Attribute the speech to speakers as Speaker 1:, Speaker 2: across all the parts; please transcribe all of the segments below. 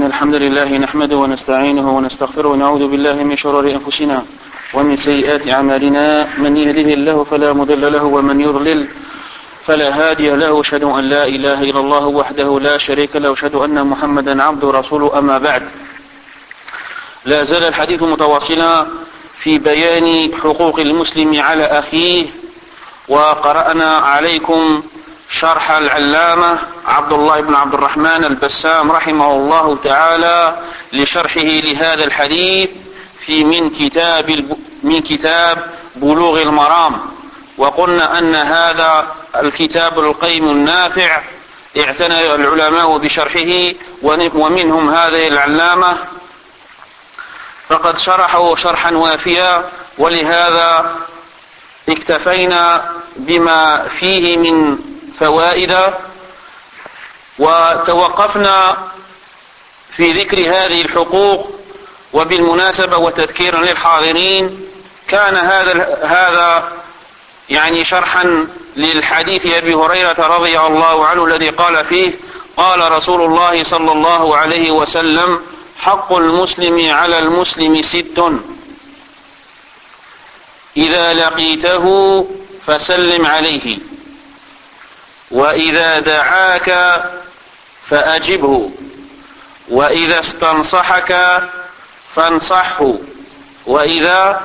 Speaker 1: إن الحمد لله نحمده ونستعينه ونستغفره ونعوذ بالله من شرور أنفسنا ومن سيئات أعمالنا من يهده الله فلا مضل له ومن يضلل فلا هادي له. أشهد أن لا إله إلا الله وحده لا شريك له وأشهد أن محمدا عبده ورسوله. أما بعد، لا زال الحديث متواصلا في بيان حقوق المسلم على أخيه، وقرأنا عليكم شرح العلامة عبد الله بن عبد الرحمن البسام رحمه الله تعالى لشرحه لهذا الحديث من كتاب بلوغ المرام. وقلنا أن هذا الكتاب القيم النافع اعتنى العلماء بشرحه، ومنهم هذه العلامة فقد شرحه شرحا وافيا، ولهذا اكتفينا بما فيه من فوائد، وتوقفنا في ذكر هذه الحقوق. وبالمناسبة وتذكيرا للحاضرين، كان هذا يعني شرحا للحديث أبي هريرة رضي الله عنه الذي قال فيه: قال رسول الله صلى الله عليه وسلم: حق المسلم على المسلم 6: إذا لقيته فسلم عليه، وإذا دعاك فأجبه، وإذا استنصحك فانصحه، وإذا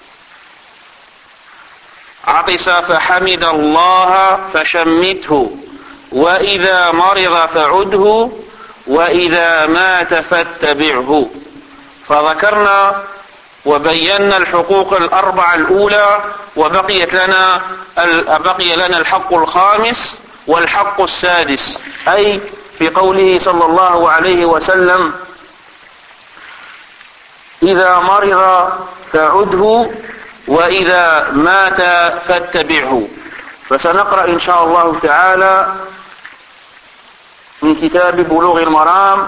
Speaker 1: عطس فحمد الله فشمته، وإذا مرض فعده، وإذا مات فاتبعه. فذكرنا وبينا الحقوق الأربعة الأولى، وبقي لنا الحق الخامس والحق السادس، أي في قوله صلى الله عليه وسلم: إذا مرض فعده، وإذا مات فاتبعه. فسنقرأ إن شاء الله تعالى من كتاب بلوغ المرام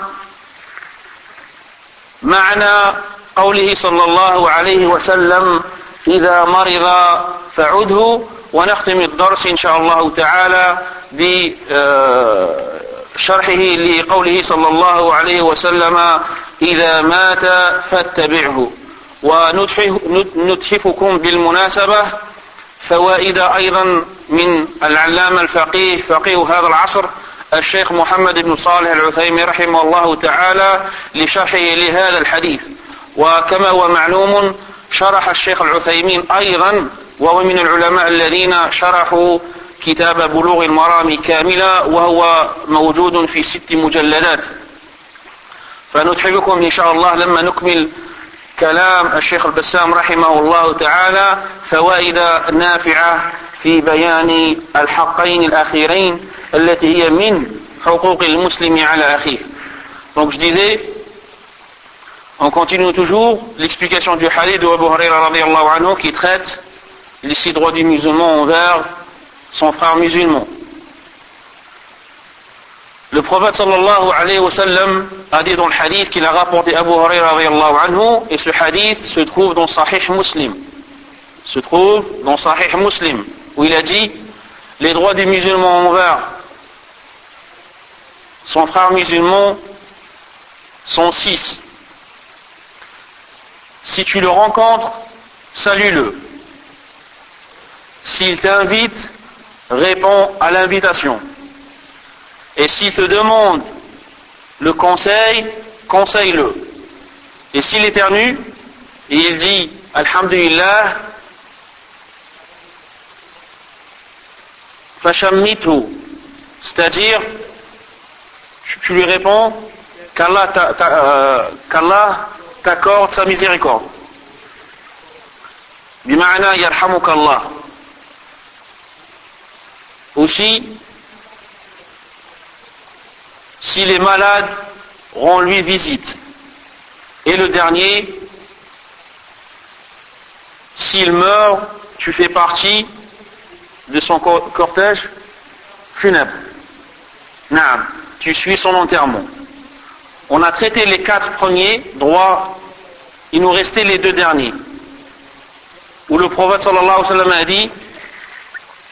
Speaker 1: معنى قوله صلى الله عليه وسلم: إذا مرض فعده، ونختم الدرس إن شاء الله تعالى بشرحه لقوله صلى الله عليه وسلم: إذا مات فاتبعه. ونتحفكم بالمناسبة فوائد أيضا من العلامة الفقيه فقيه هذا العصر الشيخ محمد بن صالح العثيمين رحمه الله تعالى لشرحه لهذا الحديث. وكما هو معلوم، شرح الشيخ العثيمين أيضا، وهو من العلماء الذين شرحوا كتاب بلوغ المرام كاملا، وهو موجود في 6 مجلدات. فنتحبكم إن شاء الله لما نكمل كلام الشيخ البسام رحمه الله تعالى فوائد نافعة في بيان الحقين الأخيرين التي هي من حقوق المسلم على أخيه. Donc je disais, on continue toujours l'explication du hadith de Abu Huraira radiyallahu anhu qui traite les 6 droits du musulman envers son frère musulman. Le prophète sallallahu alayhi wa sallam a dit dans le hadith qu'il a rapporté Abu Huraira radiyallahu anhu, et ce hadith se trouve dans Sahih Muslim. Où il a dit: les droits du musulman envers son frère musulman sont 6. Si tu le rencontres, salue-le. S'il t'invite, réponds à l'invitation. Et s'il te demande le conseil, conseille-le. Et s'il éternue et il dit Alhamdulillah, fashammithu, c'est-à-dire tu lui réponds qu'Allah t'accorde sa miséricorde. Bima'ana yarhamukallah. Aussi, s'il est malade, rends-lui visite. Et le dernier, s'il meurt, tu fais partie de son cortège funèbre. Naam, tu suis son enterrement. On a traité les 4 premiers droits, il nous restait les 2 derniers. Où le prophète sallallahu alayhi wa sallam a dit: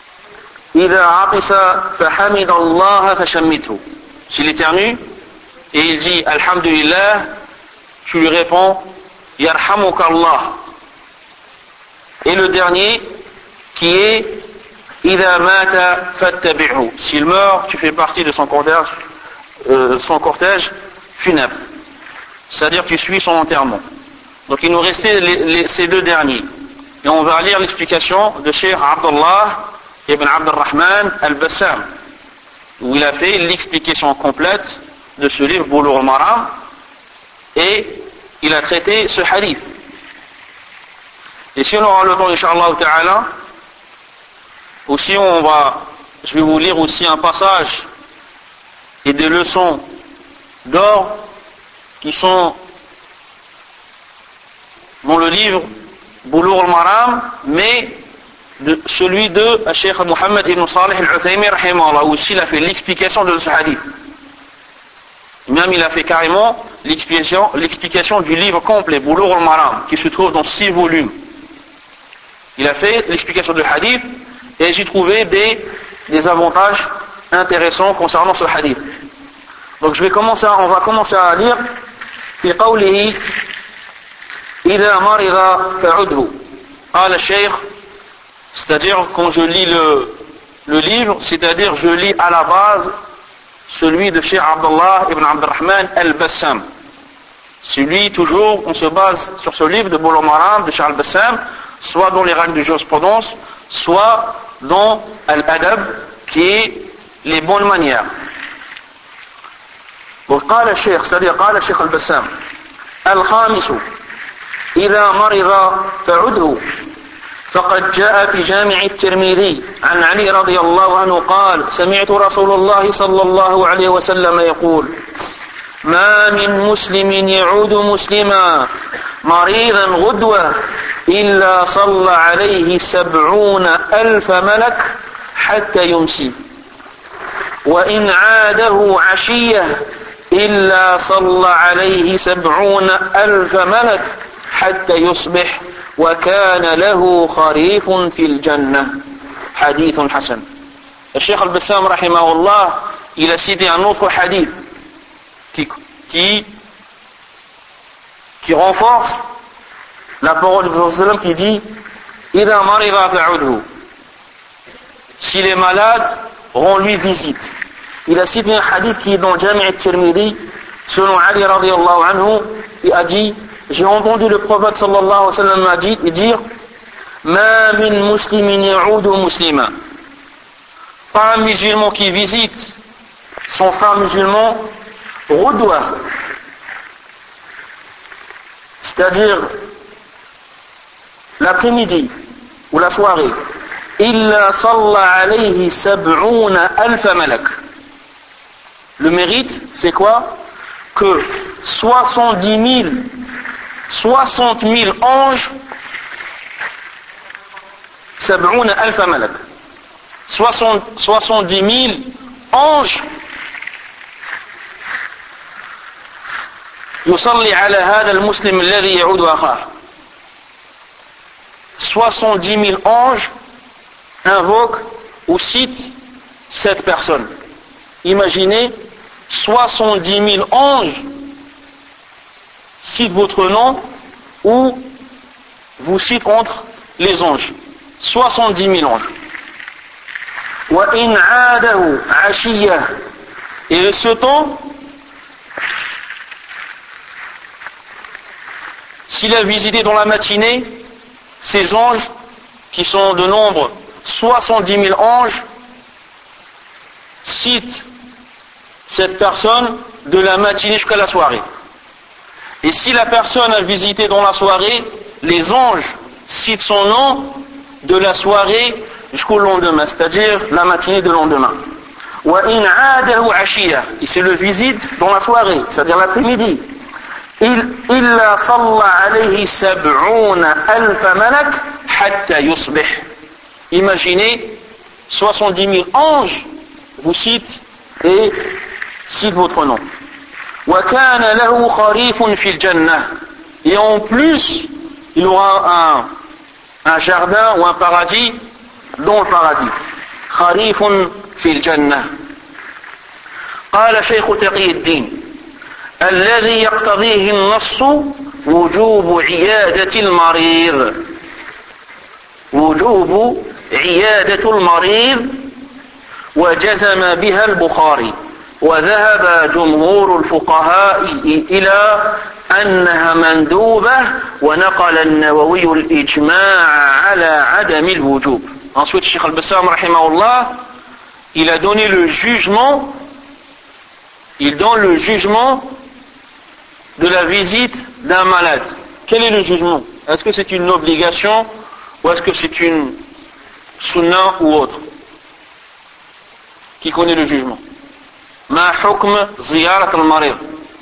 Speaker 1: إذا عطس فحمد الله فشمته. S'il éternue, et il dit Alhamdulillah, tu lui réponds Yarhamukallah. Et le dernier qui est Idha mata fattabi'hu. S'il meurt, tu fais partie de son cortège funèbre. C'est-à-dire tu suis son enterrement. Donc il nous restait ces deux derniers. Et on va lire l'explication de Cheikh Abdullah ibn Abdurrahman al-Bassam, où il a fait l'explication complète de ce livre Bulugh al-Maram, et il a traité ce hadith. Et si on aura le temps, Inch'Allah Ta'ala, aussi je vais vous lire aussi un passage et des leçons d'or qui sont dans le livre Bulugh al-Maram, mais celui de Cheikh Mohammed ibn Salih al-Uthaymi rahimahullah, où aussi il a fait l'explication de ce hadith. Même il a fait carrément l'explication du livre complet Bulugh al-Maram, qui se trouve dans 6 volumes. Il a fait l'explication du hadith, et j'ai trouvé des avantages intéressants concernant ce hadith. Donc on va commencer à lire في قوله إذا مرض فعده. قال الشيخ, c'est-à-dire quand je lis le livre, c'est-à-dire je lis à la base celui de Cheikh Abdullah ibn Abdurrahman al-Bassam. C'est lui, toujours, on se base sur ce livre de Bulugh al-Maram de Cheikh al-Bassam, soit dans les règles de jurisprudence, soit dans al-adab, qui est les bonnes manières. وقال الشيخ, c'est-à-dire قال الشيخ البسام الخامس إذا مرض فعده. فقد جاء في جامع الترمذي عن علي رضي الله عنه قال سمعت رسول الله صلى الله عليه وسلم يقول ما من مسلم يعود مسلما مريضا غدوة إلا صلى عليه 70,000 ملك حتى يمسي وإن عاده عشية إلا صلى عليه 70,000 ملك حتى يصبح وكان له خريف في الجنة. حديث حسن. الشيخ البسام رحمه الله, il a cité un autre hadith qui renforce la parole du prophète qui dit إذا مرض فعده. S'il est malade, rends-lui visite. Il a cité un hadith qui est dans Jami' al-Tirmidhi, selon Ali radiyallahu anhu, il a dit, j'ai entendu le prophète sallallahu alayhi wa sallam dire Ma min muslimin ya'udu muslima. Pas un musulman qui visite son frère musulman Rudwa, c'est-à-dire l'après-midi ou la soirée, illa salla alayhi 70,000 malak. Le mérite, c'est quoi? Que 60 000 anges, 70,000 malak, 70 000 anges يصلي على هذا المسلم الذي يعود أخاه. 70 000 anges invoquent ou citent cette personne. Imaginez, 70 000 anges citent votre nom ou vous citent entre les anges. 70 000 anges. وَإِنْ عَادَهُ عَشِيَّةً. Et ce temps, s'il a visité dans la matinée, ces anges, qui sont de nombre 70 000 anges, citent cette personne de la matinée jusqu'à la soirée. Et si la personne a visité dans la soirée, les anges citent son nom de la soirée jusqu'au lendemain, c'est-à-dire la matinée de lendemain. وَإِنْ عَادَهُ عَشِيَّةً. Et c'est le visite dans la soirée, c'est-à-dire l'après-midi. إِلَّا صَلَّى عَلَيْهِ 70,000 مَلَكٍ حَتَّى يُصْبِحْ. Imaginez, 70 000 anges vous citent et citent votre nom. وَكَانَ لَهُ خَرِيفٌ فِي الْجَنَّةِ. Et en plus, il aura un jardin ou un paradis dans le paradis. خَرِيفٌ في الجنة. قال شيخ تقي الدين الذي يقتضيه النص وجوب عيادة المريض وجوب عيادة المريض وجزم بها البخاري وذهب جمهور الفقهاء إلى أنها مندوبة ونقل النووي الإجماع على عدم الوجوب. Ensuite, Cheikh Al-Bassam rahimahullah, il a donné le jugement, il donne le jugement de la visite d'un malade. Quel est le jugement? Est-ce que c'est une obligation ou est-ce que c'est une sunna ou autre? Qui connaît le jugement? Ma hukm ziyarat al-marid.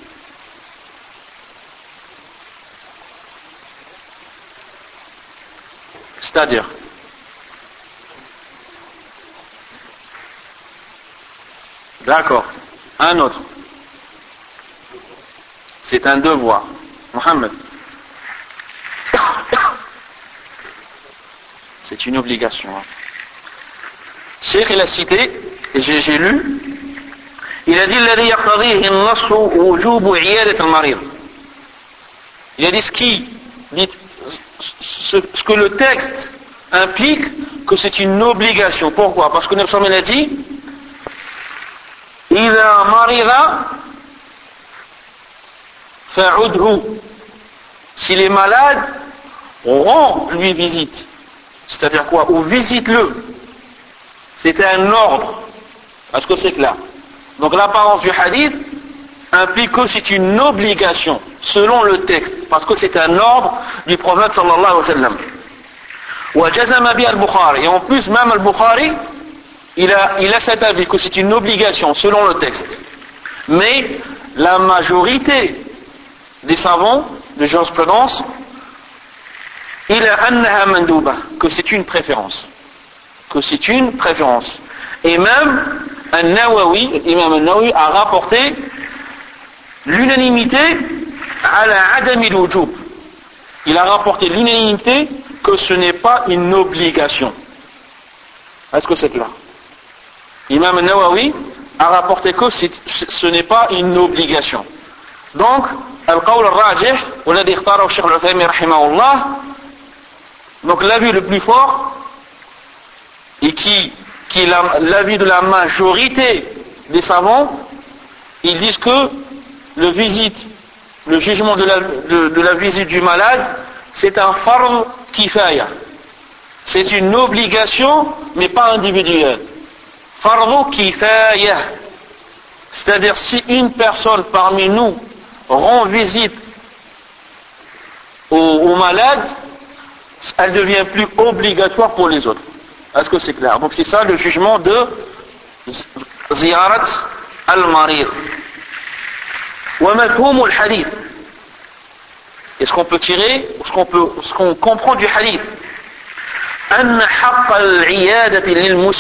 Speaker 1: C'est-à-dire, d'accord, un autre. C'est un devoir. Mohammed. C'est une obligation. Cheikh, il a cité, et j'ai lu, il a dit الذي يقتضيه النص وجوب عيادة المريض. Il a dit ce que le texte implique que c'est une obligation. Pourquoi? Parce que Nabi sallallahu alayhi wa sallam a dit إذا مرض فعده. S'il est malade, rends-lui visite. C'est-à-dire quoi? Ou visite-le. C'était un ordre. Est-ce que c'est clair? Donc l'apparence du hadith implique que c'est une obligation, selon le texte, parce que c'est un ordre du prophète sallallahu alayhi wa sallam. وَجَزَمَ بِهَا الْبُخَارِ. Et en plus, même al-Bukhari, il a cet avis que c'est une obligation, selon le texte. Mais la majorité des savants de jurisprudence, il a annaha mandouba, que c'est une préférence. Que c'est une préférence. Et même l'imam al-Nawawi a rapporté l'unanimité ala adami al-wujub. Il a rapporté l'unanimité que ce n'est pas une obligation. Est-ce que c'est clair? L'imam al-Nawawi a rapporté que ce n'est pas une obligation. Donc, al-qawl al-rajih, والذي اختاره الشيخ العثيمين رحمه الله, donc l'avis le plus fort, et qui est l'avis de la majorité des savants, ils disent que le jugement de la visite du malade, c'est un fard kifaya. C'est une obligation, mais pas individuelle. Fard kifaya. C'est-à-dire, si une personne parmi nous rend visite au malade, elle ne devient plus obligatoire pour les autres. Est-ce que c'est clair? Donc c'est ça le jugement de ziyarat al-marid. Wa mafhum al-hadith. Et ce qu'on peut tirer, ce qu'on comprend du hadith, أن حق العيادة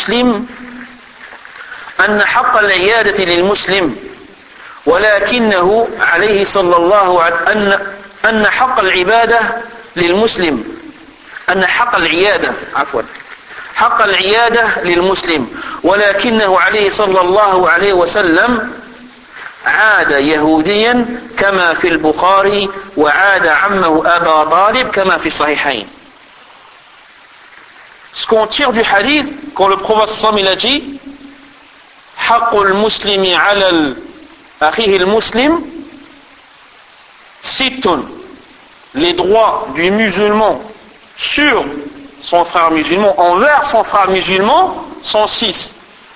Speaker 1: للمسلم ولكنه عليه صلى الله عليه أن حق العبادة للمسلم أن حق العيادة عفوا حق العيادة للمسلم ولكنه عليه صلى الله عليه وسلم عاد يهوديا كما في البخاري وعاد عمه أبا طالب كما في الصحيحين. Ce qu'on tire du hadith, quand le prophète sallallahu alayhi wa sallam il a dit حق المسلم على أخيه المسلم ست, les droits du musulman sur son frère musulman, envers son frère musulman, sont 6.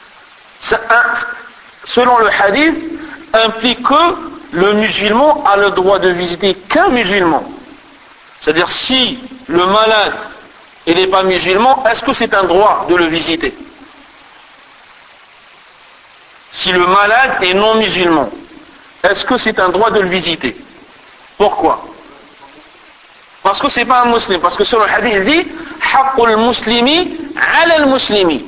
Speaker 1: Selon le hadith, implique que le musulman a le droit de visiter qu'un musulman. C'est-à-dire, si le malade n'est pas musulman, est-ce que c'est un droit de le visiter? Si le malade est non musulman, est-ce que c'est un droit de le visiter? Pourquoi? Parce que c'est pas un musulman. Parce que sur le hadith, il dit haqqul muslimi ala al-muslimi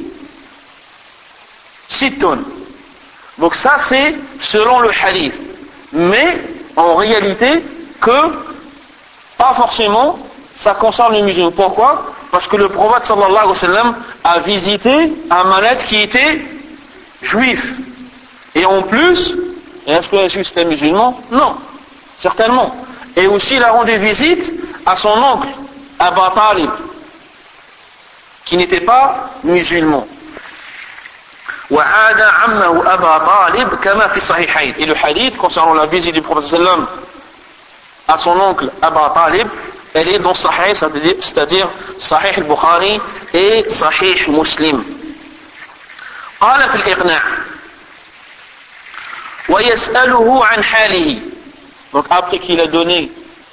Speaker 1: sittun. Donc ça c'est selon le hadith. Mais en réalité que pas forcément ça concerne les musulmans. Pourquoi? Parce que le prophète sallallahu alayhi wa sallam a visité un malade qui était juif. Et en plus, Et est-ce que Jésus était musulman? Non, certainement. Et aussi il a rendu visite à son oncle, Abu Talib, qui n'était pas musulman. وعاد عمه أبا طالب كما في الصحيحين. Et le hadith concernant la visite du prophète sallam à son oncle Abu Talib, elle est dans Sahih, c'est-à-dire Sahih al-Bukhari et Sahih Muslim. قال في الإقناع ويسأله عن حاله. Donc après qu'il a donné,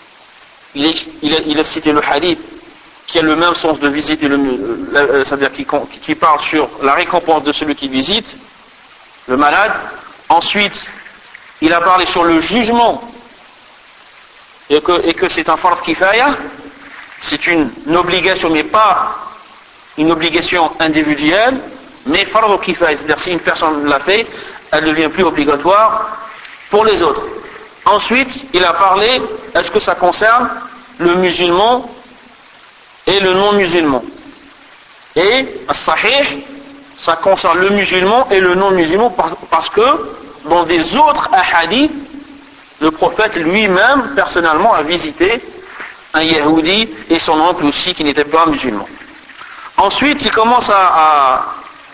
Speaker 1: il a cité le hadith qui a le même sens de visite, c'est-à-dire qui parle sur la récompense de celui qui visite le malade. Ensuite, il a parlé sur le jugement et que c'est un fard kifaya, c'est une obligation, mais pas une obligation individuelle, mais fard kifaya, c'est-à-dire si une personne l'a fait, elle ne devient plus obligatoire pour les autres. Ensuite, il a parlé, est-ce que ça concerne le musulman et le non-musulman? Et as-sahih, ça concerne le musulman et le non-musulman parce que dans des autres hadiths, le prophète lui-même personnellement a visité un Yahoudi et son oncle aussi qui n'était pas musulman. Ensuite, il commence à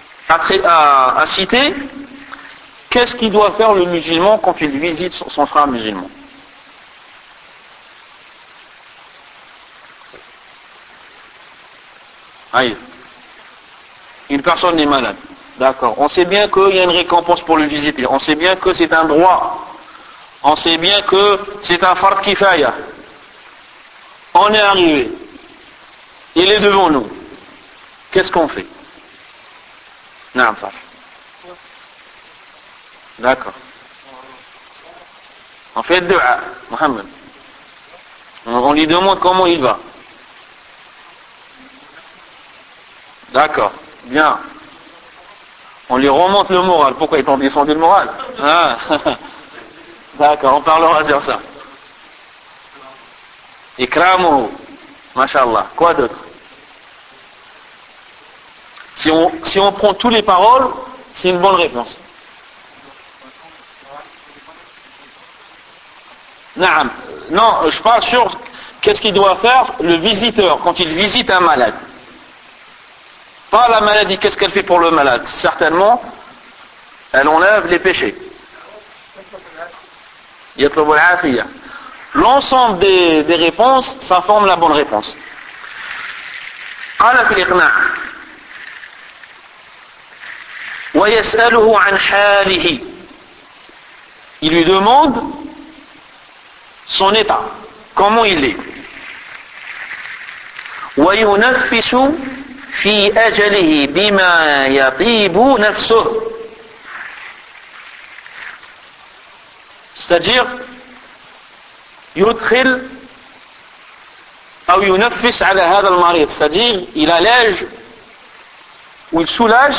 Speaker 1: citer qu'est-ce qu'il doit faire le musulman quand il visite son frère musulman. Aïe. Une personne est malade. D'accord. On sait bien qu'il y a une récompense pour le visiter. On sait bien que c'est un droit. On sait bien que c'est un fard kifaya. On est arrivé. Il est devant nous. Qu'est-ce qu'on fait? Non, ça. D'accord. On fait dua, Mohamed. On lui demande comment il va. D'accord, bien. On lui remonte le moral. Pourquoi ils t'ont descendu le moral? Ah. D'accord, on parlera sur ça. Ikramuhu, mashallah. Quoi d'autre? Si on prend toutes les paroles, c'est une bonne réponse. Non, je parle sur qu'est-ce qu'il doit faire le visiteur quand il visite un malade. Pas la maladie, qu'est-ce qu'elle fait pour le malade? Certainement, elle enlève les péchés. L'ensemble des réponses, ça forme la bonne réponse. قال في الإقناع ويسأله عن حاله. Il lui demande son état, comment il est. وينفس في أجله بما يطيب نفسه. C'est-à-dire يدخل أو ينفس على هذا المريض, c'est-à-dire il allège ou il soulage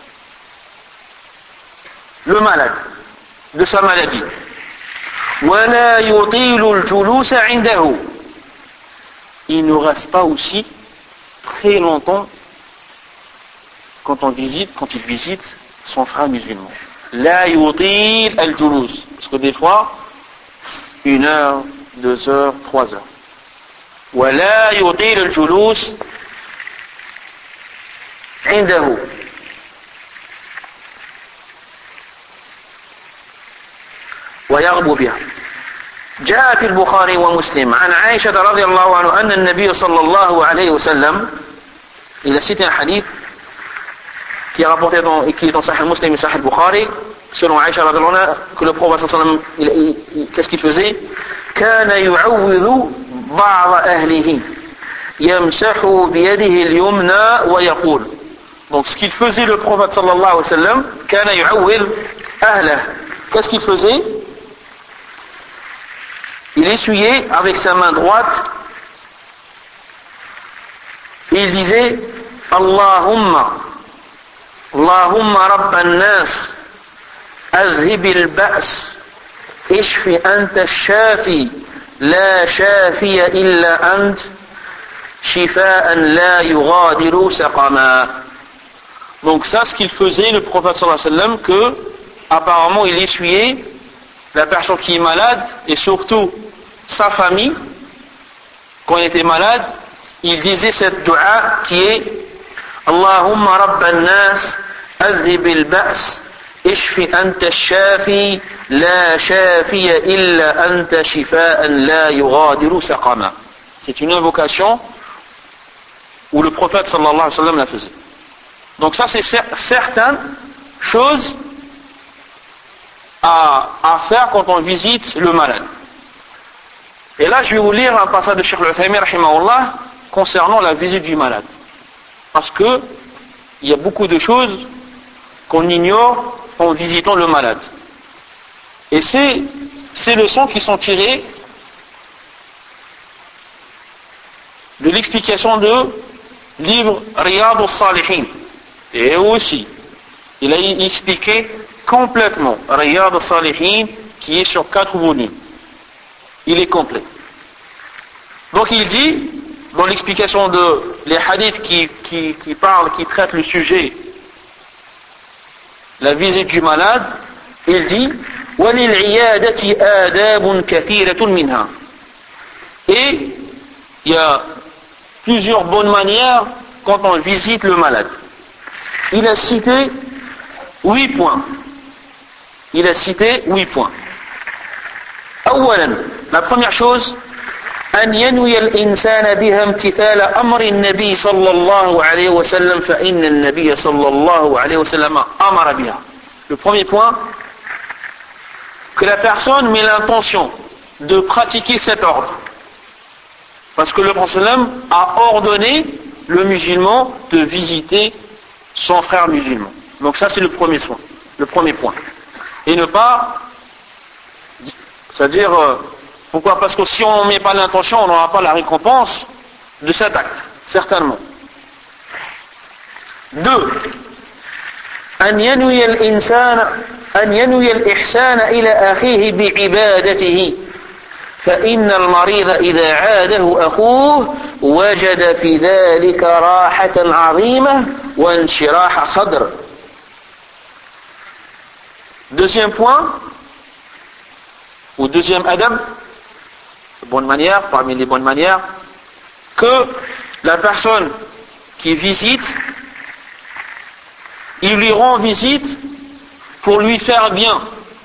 Speaker 1: le malade de sa maladie. ولا يطيل الجلوس عنده. Il ne reste pas aussi très longtemps quand il visite son frère musulman. لا يطيل الجلوس, parce que des fois 1 heure, 2 heures, 3 heures. ولا يطيل الجلوس عنده. ويغبو بها. جاء في البخاري ومسلم عن عائشة رضي الله عنها أن النبي صلى الله عليه وسلم, il a cité un hadith qui est rapporté qui est dans Sahih Muslim et Sahih Bukhari, selon Aïcha radhiyallahu anha, que le prophète sallallahu alayhi wa sallam, qu'est-ce qu'il faisait? كان يعوذ بعض أهله يمسح بيده اليمنى ويقول. Donc ce qu'il faisait le prophète sallallahu alayhi wa sallam, كان يعوذ أهله. Qu'est-ce qu'il faisait? Il essuyait avec sa main droite et il disait Allahumma Rabban nas azhibil ba's ishfi anta shafi la shafiya illa ant shifaan la yughadiru saqama. Donc ça, ce qu'il faisait le prophète sallallahu alayhi wa sallam, que apparemment il essuyait la personne qui est malade, et surtout sa famille, quand il était malade, il disait cette dua qui est Allahumma rabban nas, adhib al-ba's, ishfi anta shafi, la shafiya illa anta shifaan la yughadiru saqama. C'est une invocation où le prophète sallallahu alayhi wa sallam la faisait. Donc ça c'est certaines choses à faire quand on visite le malade. Et là je vais vous lire un passage de Cheikh Al-Uthaymin rahimahullah concernant la visite du malade. Parce que il y a beaucoup de choses qu'on ignore en visitant le malade. Et ces leçons qui sont tirées de l'explication de livre Riyad al-Salihin. Et aussi, il a expliqué complètement Riyad al-Salihin qui est sur 4 volumes. Il est complet. Donc il dit, dans l'explication de les hadiths qui parlent, qui traitent le sujet, la visite du malade, il dit وَلِلْعِيَادَةِ آدَابٌ كَثِيرَةٌ مِنْهَا. Et il y a plusieurs bonnes manières quand on visite le malade. Il a cité 8 points. أولا, la première chose, أن ينوي الإنسان بها امتثال أمر النبي صلى الله عليه وسلم فإن النبي صلى الله عليه وسلم أمر بها. Le premier point, que la personne met l'intention de pratiquer cet ordre. Parce que le prophète a ordonné le musulman de visiter son frère musulman. Donc ça c'est le premier point. Et ne pas, c'est-à-dire, pourquoi? Parce que si on ne met pas l'intention, on n'aura pas la récompense de cet acte, certainement. 2. أن ينوي الإحسان إلى أخيه بعبادته فإن المريض إذا عاده أخوه وجد في ذلك راحة عظيمة وانشراح صدر. Deuxième point, ou deuxième adab, bonne manière, parmi les bonnes manières, que la personne qui visite, il lui rend visite pour lui faire bien.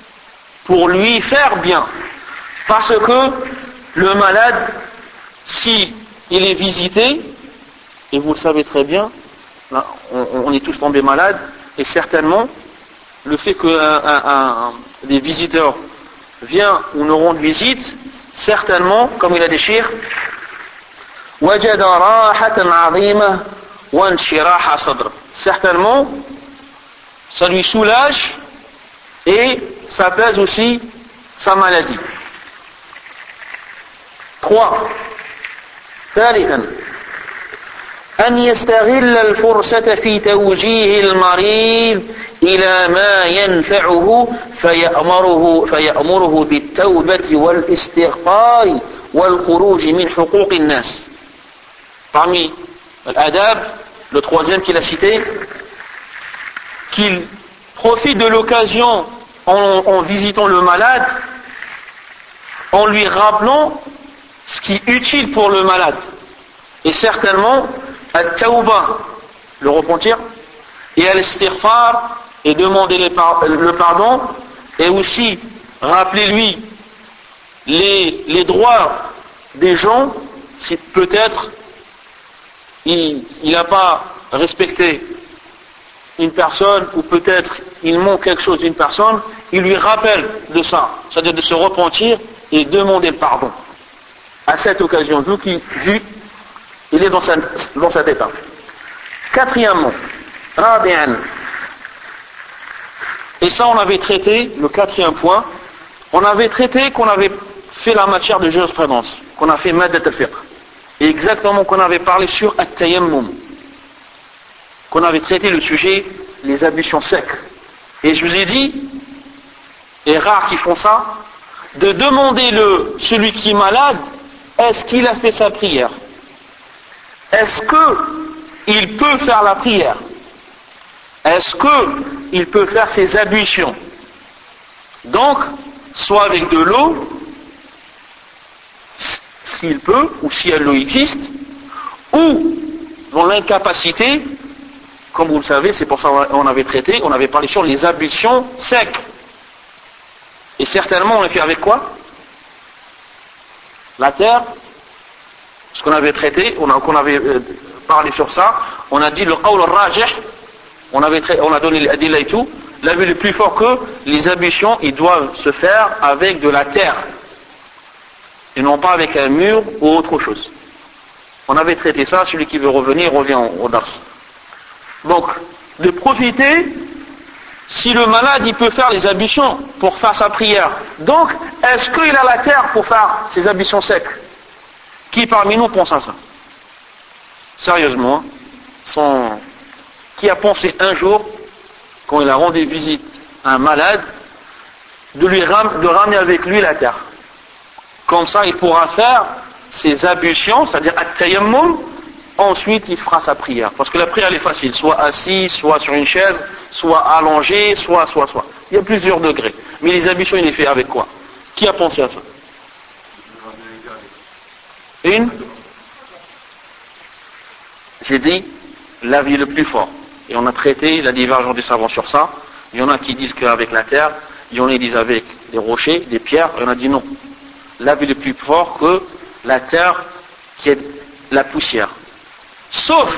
Speaker 1: Parce que le malade, si il est visité, et vous le savez très bien, là, on est tous tombés malades, et certainement, le fait que des visiteurs viennent ou nous rendent visite, certainement, comme il a dit Cheikh, certainement, ça lui soulage et ça apaise aussi sa maladie. 3. ثالثا أن يستغل الفرصة في توجيه المريض إلى ما ينفعه فيأمره بالتوبة والاستغفار والخروج من حقوق الناس. Parmi l'adab, le troisième qu'il a cité, qu'il profite de l'occasion en visitant le malade, en lui rappelant ce qui est utile pour le malade. Et certainement, at-tawba, le repentir, et al-istighfar, et demander le pardon, et aussi rappeler-lui les droits des gens, si peut-être il n'a pas respecté une personne, ou peut-être il manque quelque chose d'une personne, il lui rappelle de ça, c'est-à-dire de se repentir et demander le pardon. À cette occasion, vu il est dans cet état. Quatrièmement, rabi'an, et ça on avait traité, le quatrième point, on avait traité qu'on avait fait la matière de jurisprudence, qu'on a fait maddat al-fiqh, et exactement qu'on avait parlé sur at-tayammum, qu'on avait traité le sujet, les ablutions secs. Et je vous ai dit, et rares qui font ça, de demander celui qui est malade, est-ce qu'il a fait sa prière? Est-ce qu'il peut faire la prière? Est-ce qu'il peut faire ses ablutions? Donc, soit avec de l'eau, s'il peut, ou si l'eau existe, ou dans l'incapacité, comme vous le savez, c'est pour ça qu'on avait traité, on avait parlé sur les ablutions secs. Et certainement, on l'a fait avec quoi? La terre, ce qu'on avait traité, qu'on avait parlé sur ça, on a dit le qawl al-rajih, on a donné l'adilla et tout, l'avis le plus fort que les ablutions, ils doivent se faire avec de la terre, et non pas avec un mur ou autre chose. On avait traité ça, celui qui veut revenir, revient au dars. Donc, de profiter, si le malade, il peut faire les ablutions pour faire sa prière. Donc, est-ce qu'il a la terre pour faire ses ablutions secs? Qui parmi nous pense à ça? Sérieusement, qui a pensé un jour, quand il a rendu visite à un malade, de ramener avec lui la terre? Comme ça, il pourra faire ses ablutions, c'est-à-dire at-tayammum, ensuite il fera sa prière. Parce que la prière elle est facile, soit assis, soit sur une chaise, soit allongé, soit. Il y a plusieurs degrés. Mais les ablutions, il les fait avec quoi? Qui a pensé à ça? J'ai dit l'avis le plus fort. Et on a traité la divergence des savants sur ça. Il y en a qui disent qu'avec la terre, il y en a qui disent avec des rochers, des pierres, et on a dit non. L'avis le plus fort que la terre qui est la poussière. Sauf,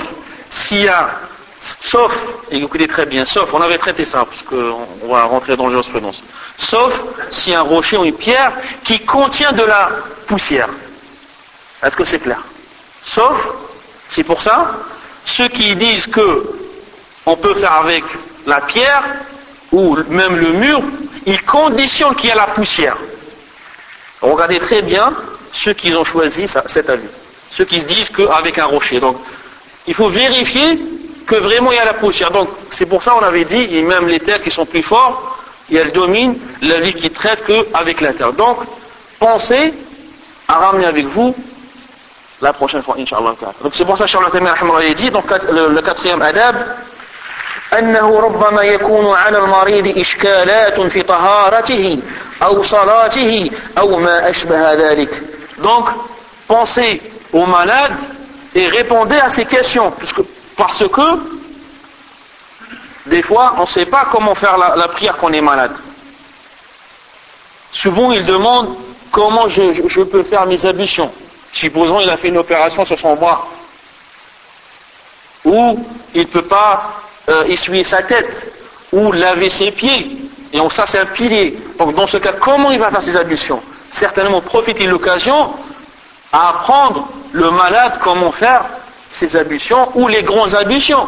Speaker 1: et écoutez très bien, on avait traité ça, parce qu'on va rentrer dans le jurisprudence. Sauf s'il y a un rocher ou une pierre qui contient de la poussière. Est-ce que c'est clair? Sauf, c'est pour ça, ceux qui disent que on peut faire avec la pierre, ou même le mur, ils conditionnent qu'il y a la poussière. Regardez très bien ceux qui ont choisi cet avis. Ceux qui se disent qu'avec un rocher. Donc, il faut vérifier que vraiment il y a la poussière. Donc, c'est pour ça qu'on avait dit, et même les terres qui sont plus forts, et elles dominent l'avis qui traite qu'avec la terre. Donc, pensez à ramener avec vous la prochaine fois, Inch'Allah. Donc, c'est pour ça que Cheikh Al-Uthaymin a dit, donc le quatrième adab, أنه ربما يكون على المريض إشكالات في طهارته أو صلاته أو ما أشبه ذلك. Donc, pensez aux malades et répondez à ces questions, parce que des fois, on ne sait pas comment faire la prière quand on est malade. Souvent, ils demandent comment je peux faire mes ablutions. Supposons il a fait une opération sur son bras, ou il ne peut pas essuyer sa tête, ou laver ses pieds, et donc ça c'est un pilier. Donc dans ce cas, comment il va faire ses ablutions? Certainement profiter de l'occasion à apprendre le malade comment faire ses ablutions, ou les grandes ablutions.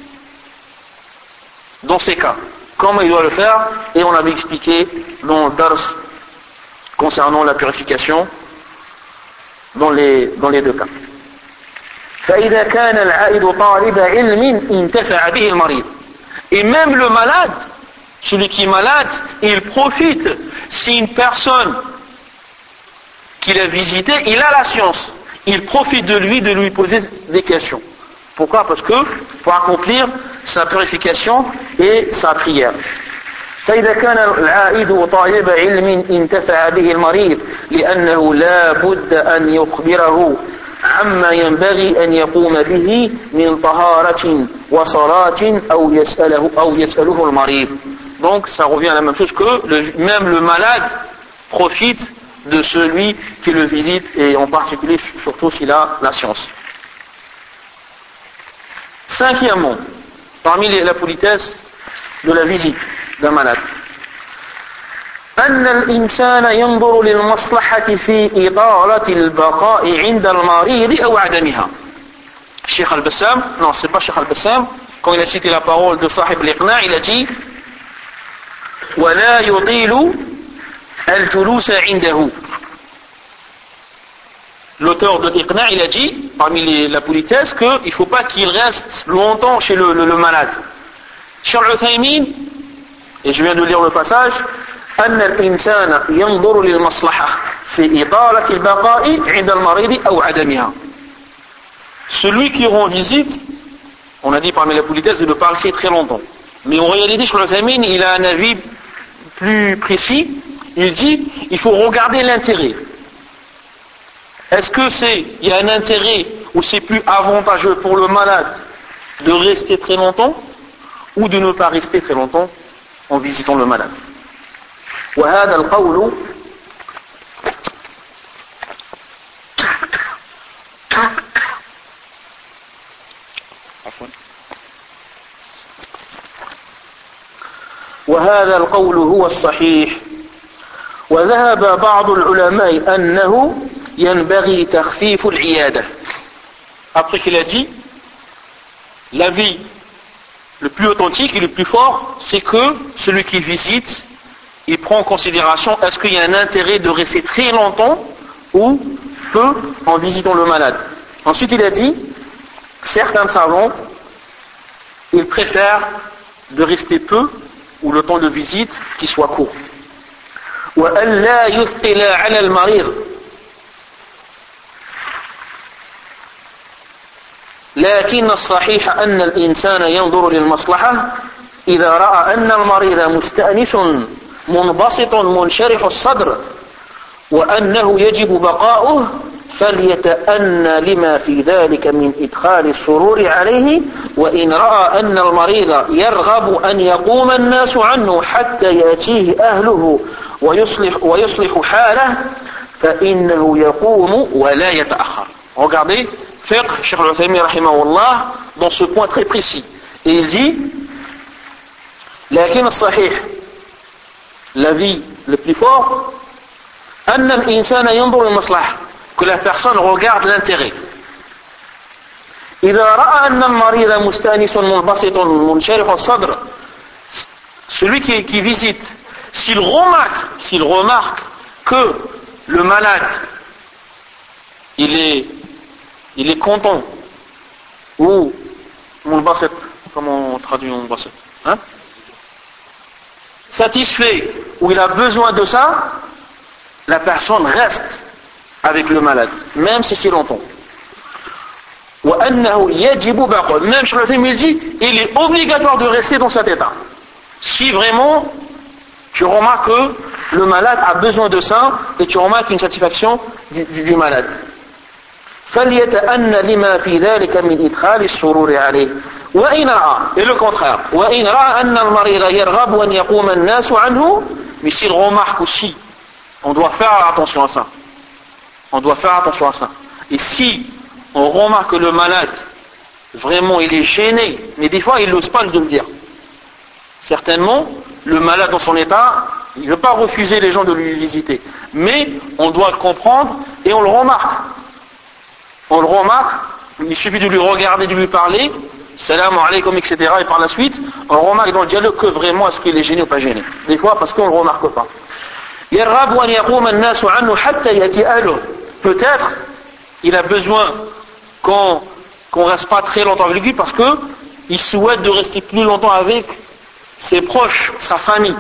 Speaker 1: Dans ces cas, comment il doit le faire, et on avait expliqué dans le dars concernant la purification dans les deux cas. فإذا كان العائد طالب علم انتفع به المريض. Et même le malade, celui qui est malade, il profite. Si une personne qu'il a visité, il a la science, il profite de lui poser des questions. Pourquoi? Parce que pour accomplir sa purification et sa prière. فإذا كان العائد طالب علم انتفع به المريض لأنه لا بد أن يخبره عما ينبغي أن يقوم به من طهارة وصلاة أو يسأله المريض. Donc ça revient à la même chose que même le malade profite de celui qui le visite, et en particulier surtout s'il a la science. Cinquièmement, parmi la politesse de la visite d'un malade, أن الإنسان ينظر للمصلحة في إطالة البقاء عند المريض أو عدمها. Cheikh Al-Bassam, non, c'est pas Cheikh Al-Bassam, quand il a cité la parole de Sahib al-Iqna', il a dit ولا يطيل الجلوس عنده. L'auteur de l'Iqna', il a dit, parmi la politesse, qu'il ne faut pas qu'il reste longtemps chez le malade. Cheikh Al-Uthaymin, et je viens de lire le passage, أن الإنسان ينظر للمصلحة في إطالة البقاء عند المريض أو عدمها. Celui qui rend visite, on a dit parmi la politesse de ne pas rester très longtemps. Mais en réalité, Cheikh Al-Uthaymin, il a un avis plus précis. Il dit, il faut regarder l'intérêt. Est-ce que il y a un intérêt où c'est plus avantageux pour le malade de rester très longtemps ou de ne pas rester très longtemps en visitant le malade. وهذا القول وهذا القول هو الصحيح وذهب بعض العلماء أنه ينبغي تخفيف العيادة. Après qu'il a dit, l'avis le plus authentique et le plus fort, c'est que celui qui visite, il prend en considération est-ce qu'il y a un intérêt de rester très longtemps ou peu en visitant le malade. Ensuite il a dit, certains savants, ils préfèrent de rester peu ou le temps de visite qui soit court. وأن لا يثقل على المريض لكن الصحيح أن الإنسان ينظر للمصلحة إذا رأى أن المريض مستأنس منبسط منشرح الصدر وأنه يجب بقاؤه فليتأنى لما في ذلك من إدخال السرور عليه وإن رأى أن المريض يرغب أن يقوم الناس عنه حتى يأتيه أهله ويصلح حاله فإنه يقوم ولا يتأخر. Regardez, Fiqh, Cheikh Al-Uthaymin rahimahullah, dans ce point très précis. Et il dit, لكن الصحيح, l'avis le plus fort, أن الإنسان ينظر للمصلحة, que la personne regarde l'intérêt. إذا رأى أن المريض مستأنس منبسط منشرح الصدر, celui qui visite, s'il remarque que le malade il est content ou munbasit, comment on traduit munbasit, hein? Satisfait, ou il a besoin de ça, la personne reste avec le malade, même si c'est longtemps. Même sur le film, il dit, il est obligatoire de rester dans cet état. Si vraiment tu remarques que le malade a besoin de ça et tu remarques une satisfaction du malade. فليتأنى لما في ذلك من إدخال السرور عليه وإن رأى, et le contraire, وإن رأى أن المريض يرغب أن يقوم الناس عنه, mais s'il remarque aussi, on doit faire attention à ça. Et si on remarque que le malade vraiment il est gêné, mais des fois il n'ose pas de le dire. Certainement, le malade dans son état, il ne veut pas refuser les gens de lui visiter, mais on doit le comprendre et on le remarque. Il suffit de lui regarder, de lui parler, salam alaykum, etc. Et par la suite, on remarque dans le dialogue que vraiment est-ce qu'il est gêné ou pas gêné. Des fois parce qu'on ne le remarque pas. Peut-être il a besoin qu'on reste pas très longtemps avec lui parce qu'il souhaite de rester plus longtemps avec ses proches, sa famille.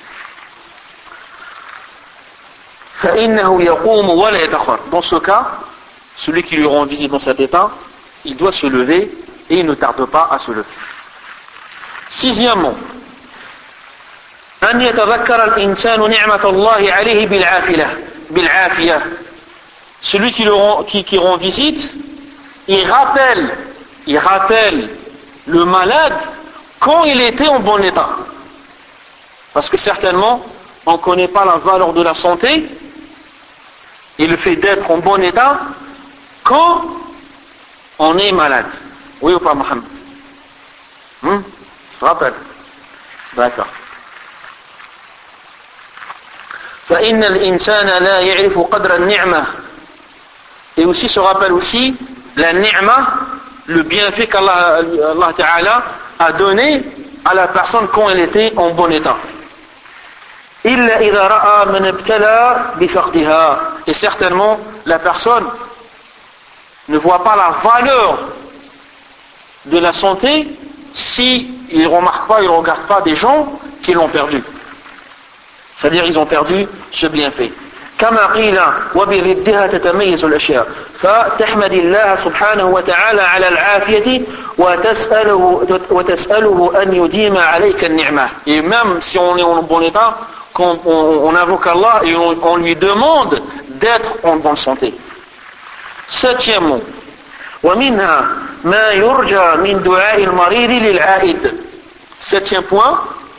Speaker 1: Dans ce cas, celui qui lui rend visite dans cet état, il doit se lever et il ne tarde pas à se lever. Sixièmement, أن يتذكر الإنسان نعمة الله عليه بالعافية. Celui qui rend visite, il rappelle le malade quand il était en bon état. Parce que certainement, on ne connaît pas la valeur de la santé et le fait d'être en bon état quand on est malade. Oui ou pas, Mohamed? Tu te rappelles? D'accord. فإن الإنسان لا يعرف قدر النعمة. Et aussi se rappelle aussi la ni'ma, le bienfait qu'Allah Ta'ala a donné à la personne quand elle était en bon état. إلا إذا رأى من ابتلى بفقدها. Et certainement la personne ne voit pas la valeur de la santé si il ne regarde pas des gens qui l'ont perdu. C'est-à-dire ils ont perdu ce bienfait. كما قيل وبردها تتميز الأشياء فتحمد الله سبحانه وتعالى على العافية وتسأله أن يديم عليك النعمة. Et même si on est en bon état, quand on invoque Allah et on lui demande d'être en bonne santé. Septièmement, وَمِنْهَا مَا يُرْجَى مِنْ دُعَاءِ الْمَرِيضِ لِلْعَائِدِ. Septième point,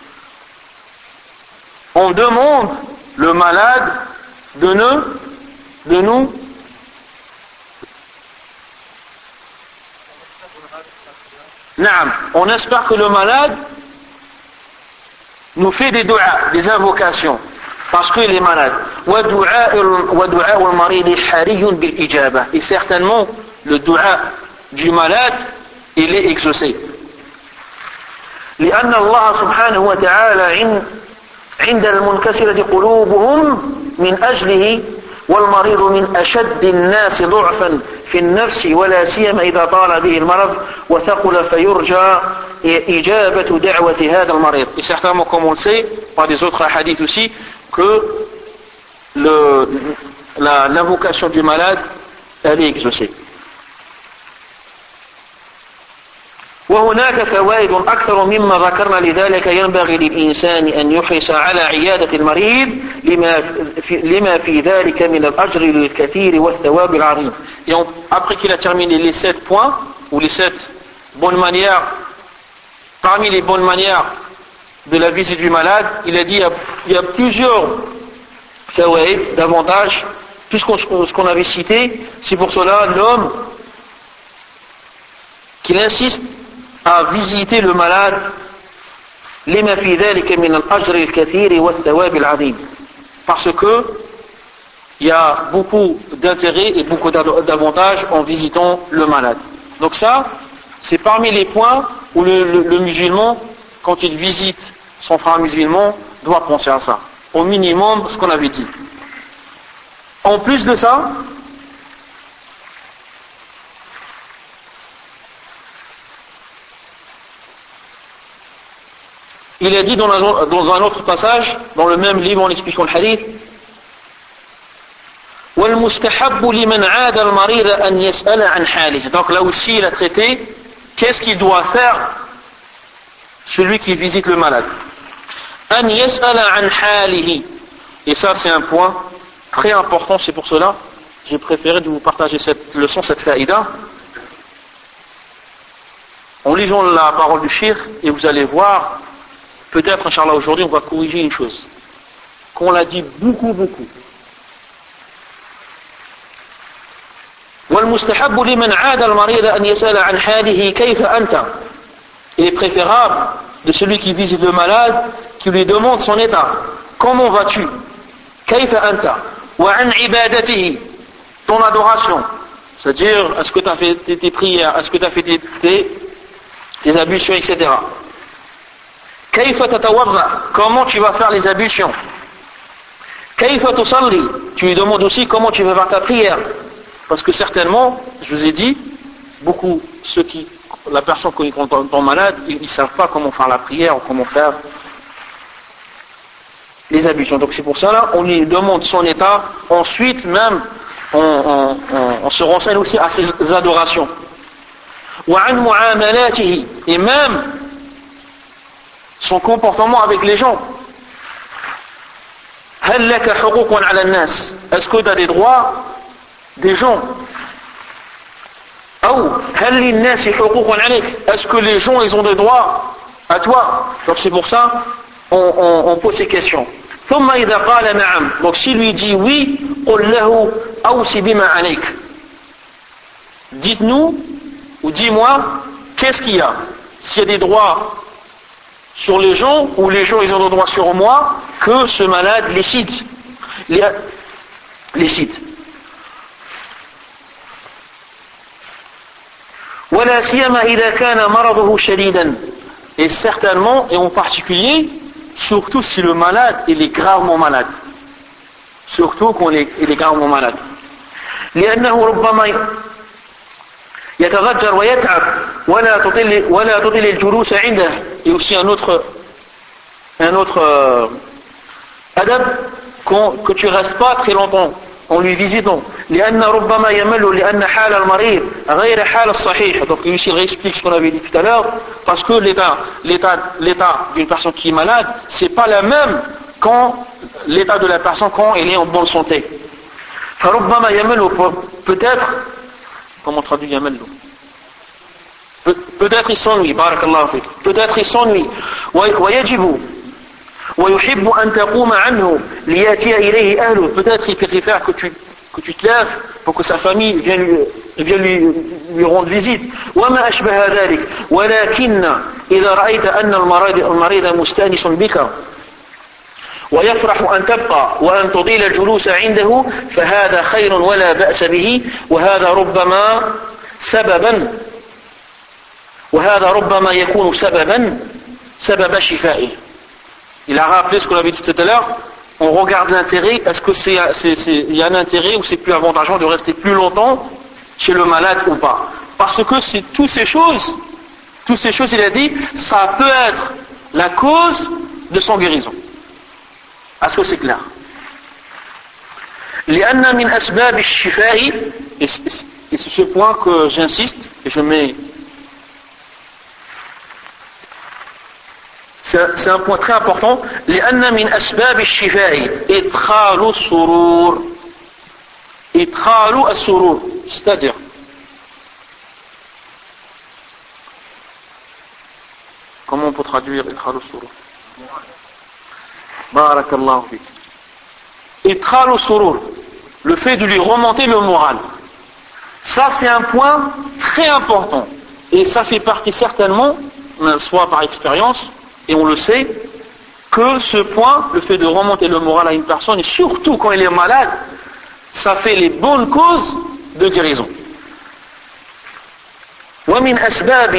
Speaker 1: on demande le malade de nous on espère que le malade nous fait des du'a, des invocations, parce qu'il est malade. Et certainement, le du'a du malade, il est exaucé. لأن الله سبحانه وتعالى عند المنكسرة قلوبهم من أجله والمريض من أشد الناس ضعفا في النفس ولا سيما إذا طال به المرض وثقل فيرجى إجابة دعوة هذا المريض. Et certainement, comme on le sait, par des autres hadiths aussi, que l'invocation du malade, elle est exaucée. وهناك فوائد أكثر مما ذكرنا لذلك ينبغي للإنسان أن يحرص على عيادة المريض لما في ذلك من الأجر الكثير والثواب العظيم. Et après qu'il a terminé les 7 points ou les 7 bonnes manières, parmi les bonnes manières de la visite du malade, il a dit il y a plusieurs fawaid, d'avantages, tout ce qu'on avait cité. C'est pour cela l'homme qu'il insiste à visiter le malade لما في ذلك من الأجر الكثير والثواب العظيم, parce que il y a beaucoup d'intérêt et beaucoup d'avantages en visitant le malade. Donc ça, c'est parmi les points où le musulman, quand il visite son frère musulman, doit penser à ça. Au minimum, ce qu'on avait dit. En plus de ça, il est dit dans un autre passage, dans le même livre en expliquant le hadith, وَالْمُسْتَحَبُّ لِمَنْ عَادَ الْمَرِيضَ أَنْ يَسْأَلَ عَنْ حَالِهِ. Donc là aussi, il a traité qu'est-ce qu'il doit faire celui qui visite le malade. أَنْ يَسْأَلَ عَنْ حَالِهِ. Et ça, c'est un point très important, c'est pour cela j'ai préféré de vous partager cette leçon, cette faïda, en lisant la parole du shir, et vous allez voir. Peut-être, Inch'Allah, aujourd'hui, on va corriger une chose. Qu'on l'a dit beaucoup. وَالْمُسْتَحَبُّ لِمَنْ عَادَ الْمَرِيضَ أَنْ يَسْأَلَ عَنْ حَالِهِ كَيْفَ أَنْتَ. Il est préférable de celui qui visite le malade, qui lui demande son état. Comment vas-tu? كَيْفَ أَنْتَ وَعَنْ عِبَادَتِهِ. Ton adoration. C'est-à-dire, est-ce que tu as fait tes prières, est-ce que tu as fait tes ablutions, etc. كيف تتوضأ. Comment tu vas faire les ablutions. كيف تصلي. Tu lui demandes aussi comment tu vas faire ta prière. Parce que certainement, je vous ai dit, beaucoup, la personne qui est malade, ils ne savent pas comment faire la prière ou comment faire les ablutions. Donc c'est pour ça là, on lui demande son état. Ensuite même, on se renseigne aussi à ses adorations. وعن معاملاته. Et même son comportement avec les gens. هل لك حقوق على الناس. Est-ce que tu as des droits des gens. أو هل للناس حقوق عليك. Est-ce que les gens ils ont des droits à toi. Donc c'est pour ça on pose ces questions. ثم إذا قال نعم. Donc s'il lui dit oui, قل له أوصي بما عليك. Dites-nous ou dis-moi qu'est-ce qu'il y a. S'il y a des droits sur les gens, ou les gens ils ont des droits sur moi, que ce malade les cite. Les cite. ولا سيما إذا كان مرضه شديدا. Et certainement, et en particulier, surtout si le malade il est gravement malade. Surtout quand il est gravement malade. لأنه ربما يتضجر ويتعب ولا تطل الجلوس عنده. Et aussi un autre adab, que tu restes pas très longtemps en lui visitant. لأن ربما يمل لأن حال المريض غير حال الصحيح. Donc ici il réexplique ce qu'on avait dit tout à l'heure, parce que l'état d'une personne qui est malade, c'est pas la même quand l'état de la personne, quand elle est en bonne santé. فربما يمل, peut-être, comment on traduit يمل? Peut-être il s'ennuie, barakallahu fik. Peut-être il s'ennuie. ويجب ويحب أن تقوم عنه ليأتي إليه أهله. Peut-être il préfère que tu te lèves pour que sa famille vienne lui rendre visite. وما أشبه ذلك. ولكن إذا رأيت أن المريض مستأنس بك ويفرح أن تبقى وأن تطيل الجلوس عنده فهذا خير ولا بأس به وهذا ربما يكون سبب شفائه. Il a rappelé ce qu'on avait dit tout à l'heure. On regarde l'intérêt. Est-ce que il y a un intérêt ou c'est plus avantageux de rester plus longtemps chez le malade ou pas? Parce que c'est toutes ces choses, il a dit, ça peut être la cause de son guérison. Est-ce que c'est clair? لأن من أسباب الشفاء, et c'est ce point que j'insiste et je mets. C'est un point très important. لأن من أسباب الشفاء إدخال السرور, c'est-à-dire comment on peut traduire إدخال السرور? Barakallahu fik. Idkhalu surur, le fait de lui remonter le moral. Ça c'est un point très important. Et ça fait partie certainement, soit par expérience, et on le sait, que ce point, le fait de remonter le moral à une personne, et surtout quand elle est malade, ça fait les bonnes causes de guérison. ومن أسباب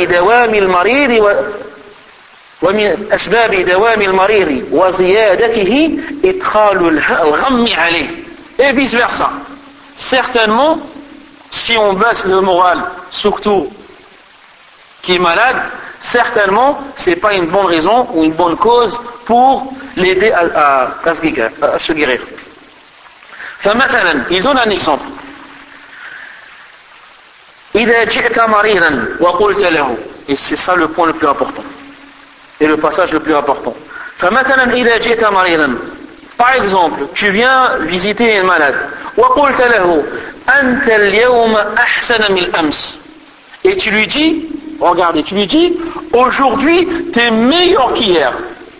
Speaker 1: دوام المريض وزيادته إدخال الغم عليه. Et vice versa. Certainement, si on baisse le moral, surtout qui est malade, certainement, c'est pas une bonne raison ou une bonne cause pour l'aider à se guérir. فمثلا, il donne un exemple. إذا جئت مريضا وقلت له, et c'est ça le point le plus important. Et le passage le plus important. فمثلا إذا جئت مريضا, par exemple, tu viens visiter un malade. وقلت له أنت اليوم أحسن من أمس. Et tu lui dis, regardez, tu lui dis, aujourd'hui tu es meilleur qu'hier.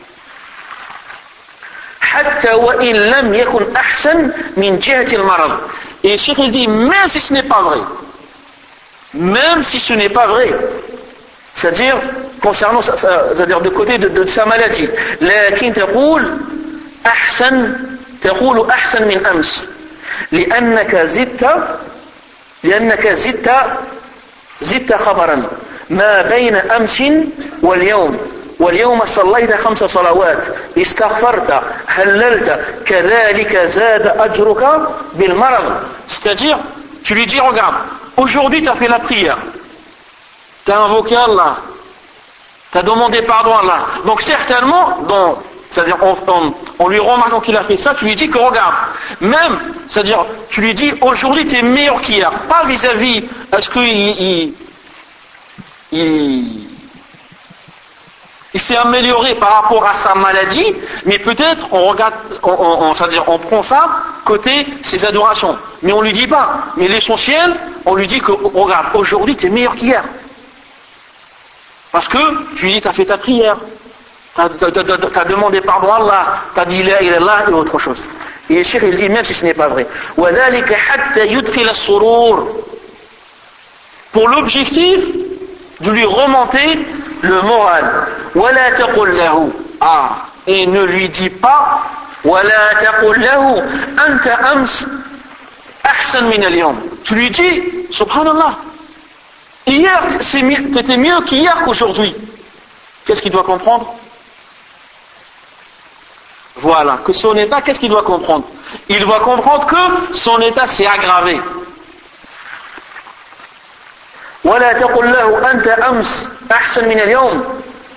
Speaker 1: حتى وإن لم يكن أحسن من جهة المرض. Et Cheikh il dit, même si ce n'est pas vrai, c'est-à-dire concernant, c'est-à-dire de côté de sa maladie. لكن تقول أحسن من أمس لأنك زدت خبرا ما بين أمس واليوم صليت 5 صلوات استغفرت هللت كذلك زاد أجرك بالمرض. C'est-à-dire, tu lui dis, regarde, aujourd'hui tu as fait la prière, tu as invoqué Allah, tu as demandé pardon à Allah. Donc certainement, c'est-à-dire en lui remarquant qu'il a fait ça, tu lui dis que regarde, même, c'est-à-dire tu lui dis aujourd'hui tu es meilleur qu'hier, pas vis-à-vis est-ce qu'il il s'est amélioré par rapport à sa maladie, mais peut-être on regarde, c'est-à-dire on prend ça côté ses adorations, mais on lui dit pas. Mais l'essentiel, on lui dit que regarde, aujourd'hui tu es meilleur qu'hier, parce que tu lui dis t'as fait ta prière, t'as demandé pardon à Allah, t'as dit la ilaha illallah et autre chose. Et le cheikh il dit même si ce n'est pas vrai. وذلك حتى يدخل السرور, pour l'objectif de lui remonter le moral. ولا تقل له, et ne lui dis pas ولا تقل له أنت أمس أحسن من اليوم. Tu lui dis subhanallah, hier t'étais mieux qu'hier qu'aujourd'hui. Qu'est-ce qu'il doit comprendre? Voilà, que son état, qu'est-ce qu'il doit comprendre? Il doit comprendre que son état s'est aggravé. ولا تقل له أنت أمس أحسن من اليوم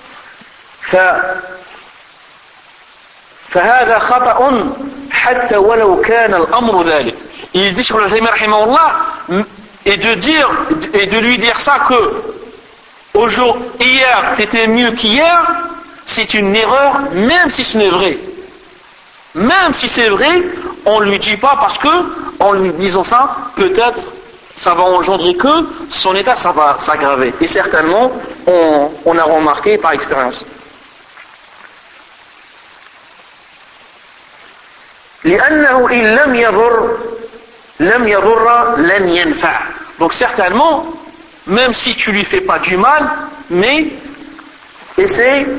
Speaker 1: فهذا خطأ حتى ولو كان الأمر ذلك. Il dit sur le Taymi rahimahullah, et de lui dire ça que hier t'étais mieux qu'hier, c'est une erreur même si ce n'est vrai. Même si c'est vrai, on ne lui dit pas parce que, en lui disant ça, peut-être ça va engendrer que son état ça va s'aggraver. Et certainement, on a remarqué par expérience. لأنه إن لم يضر لن ينفع. Donc certainement, même si tu lui fais pas du mal, mais essaie.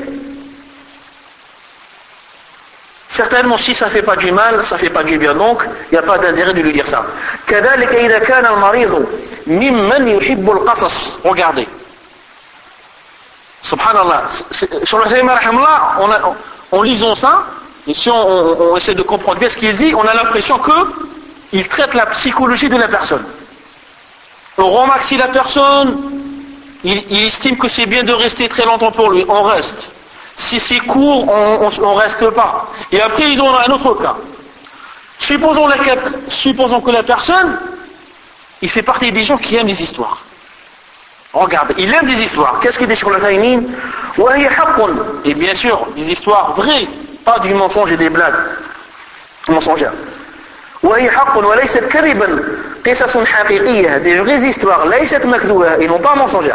Speaker 1: Certainement, si ça fait pas du mal, ça fait pas du bien. Donc, il n'y a pas d'intérêt de lui dire ça. كذلك إذا كان المريض ممن يحب القصص. Regardez. Subhanallah. Sur le rahimahullah, en lisant ça, et si on essaie de comprendre bien ce qu'il dit, on a l'impression qu'il traite la psychologie de la personne. On remarque si la personne, il estime que c'est bien de rester très longtemps pour lui, on reste. Si c'est court, on reste pas. Et après, il donne un autre cas. Supposons que la personne, il fait partie des gens qui aiment les histoires. Regarde, il aime des histoires. Qu'est-ce qu'il dit sur le Taïmin? Et bien sûr, des histoires vraies, pas du mensonge et des blagues mensongères. وهي حق وليست كذبا قصص حقيقية des vraies histoires ليست مكذوبة et non pas mensongères.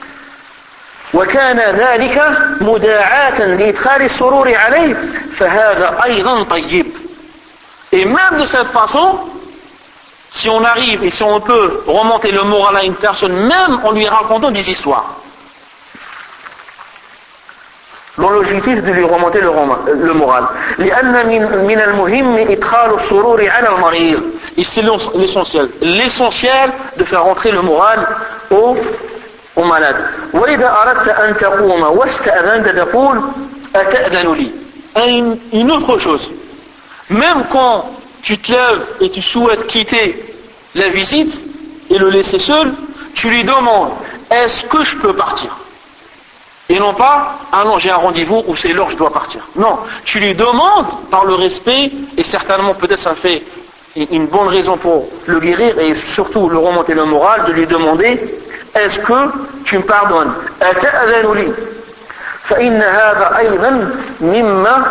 Speaker 1: وكان ذلك مداعاة لإدخال السرور عليه فهذا أيضا طيب. Et même de cette façon, si on arrive et si on peut remonter le moral à une personne, même en lui racontant des histoires, dans l'objectif de lui remonter le moral. لأن من المهم إدخال السرور على المريض. Et c'est l'essentiel de faire rentrer le moral au malade. وإذا أردت أن تقوم واستأذنت تقول أتأذن لي. Une autre chose, même quand tu te lèves et tu souhaites quitter la visite et le laisser seul, tu lui demandes est-ce que je peux partir? Et non pas, ah non, j'ai un rendez-vous ou c'est l'heure, je dois partir. Non, tu lui demandes par le respect, et certainement peut-être ça fait une bonne raison pour le guérir et surtout le remonter le moral, de lui demander est-ce que tu me pardonnes? أتأذن لي فإن هذا أيضا مما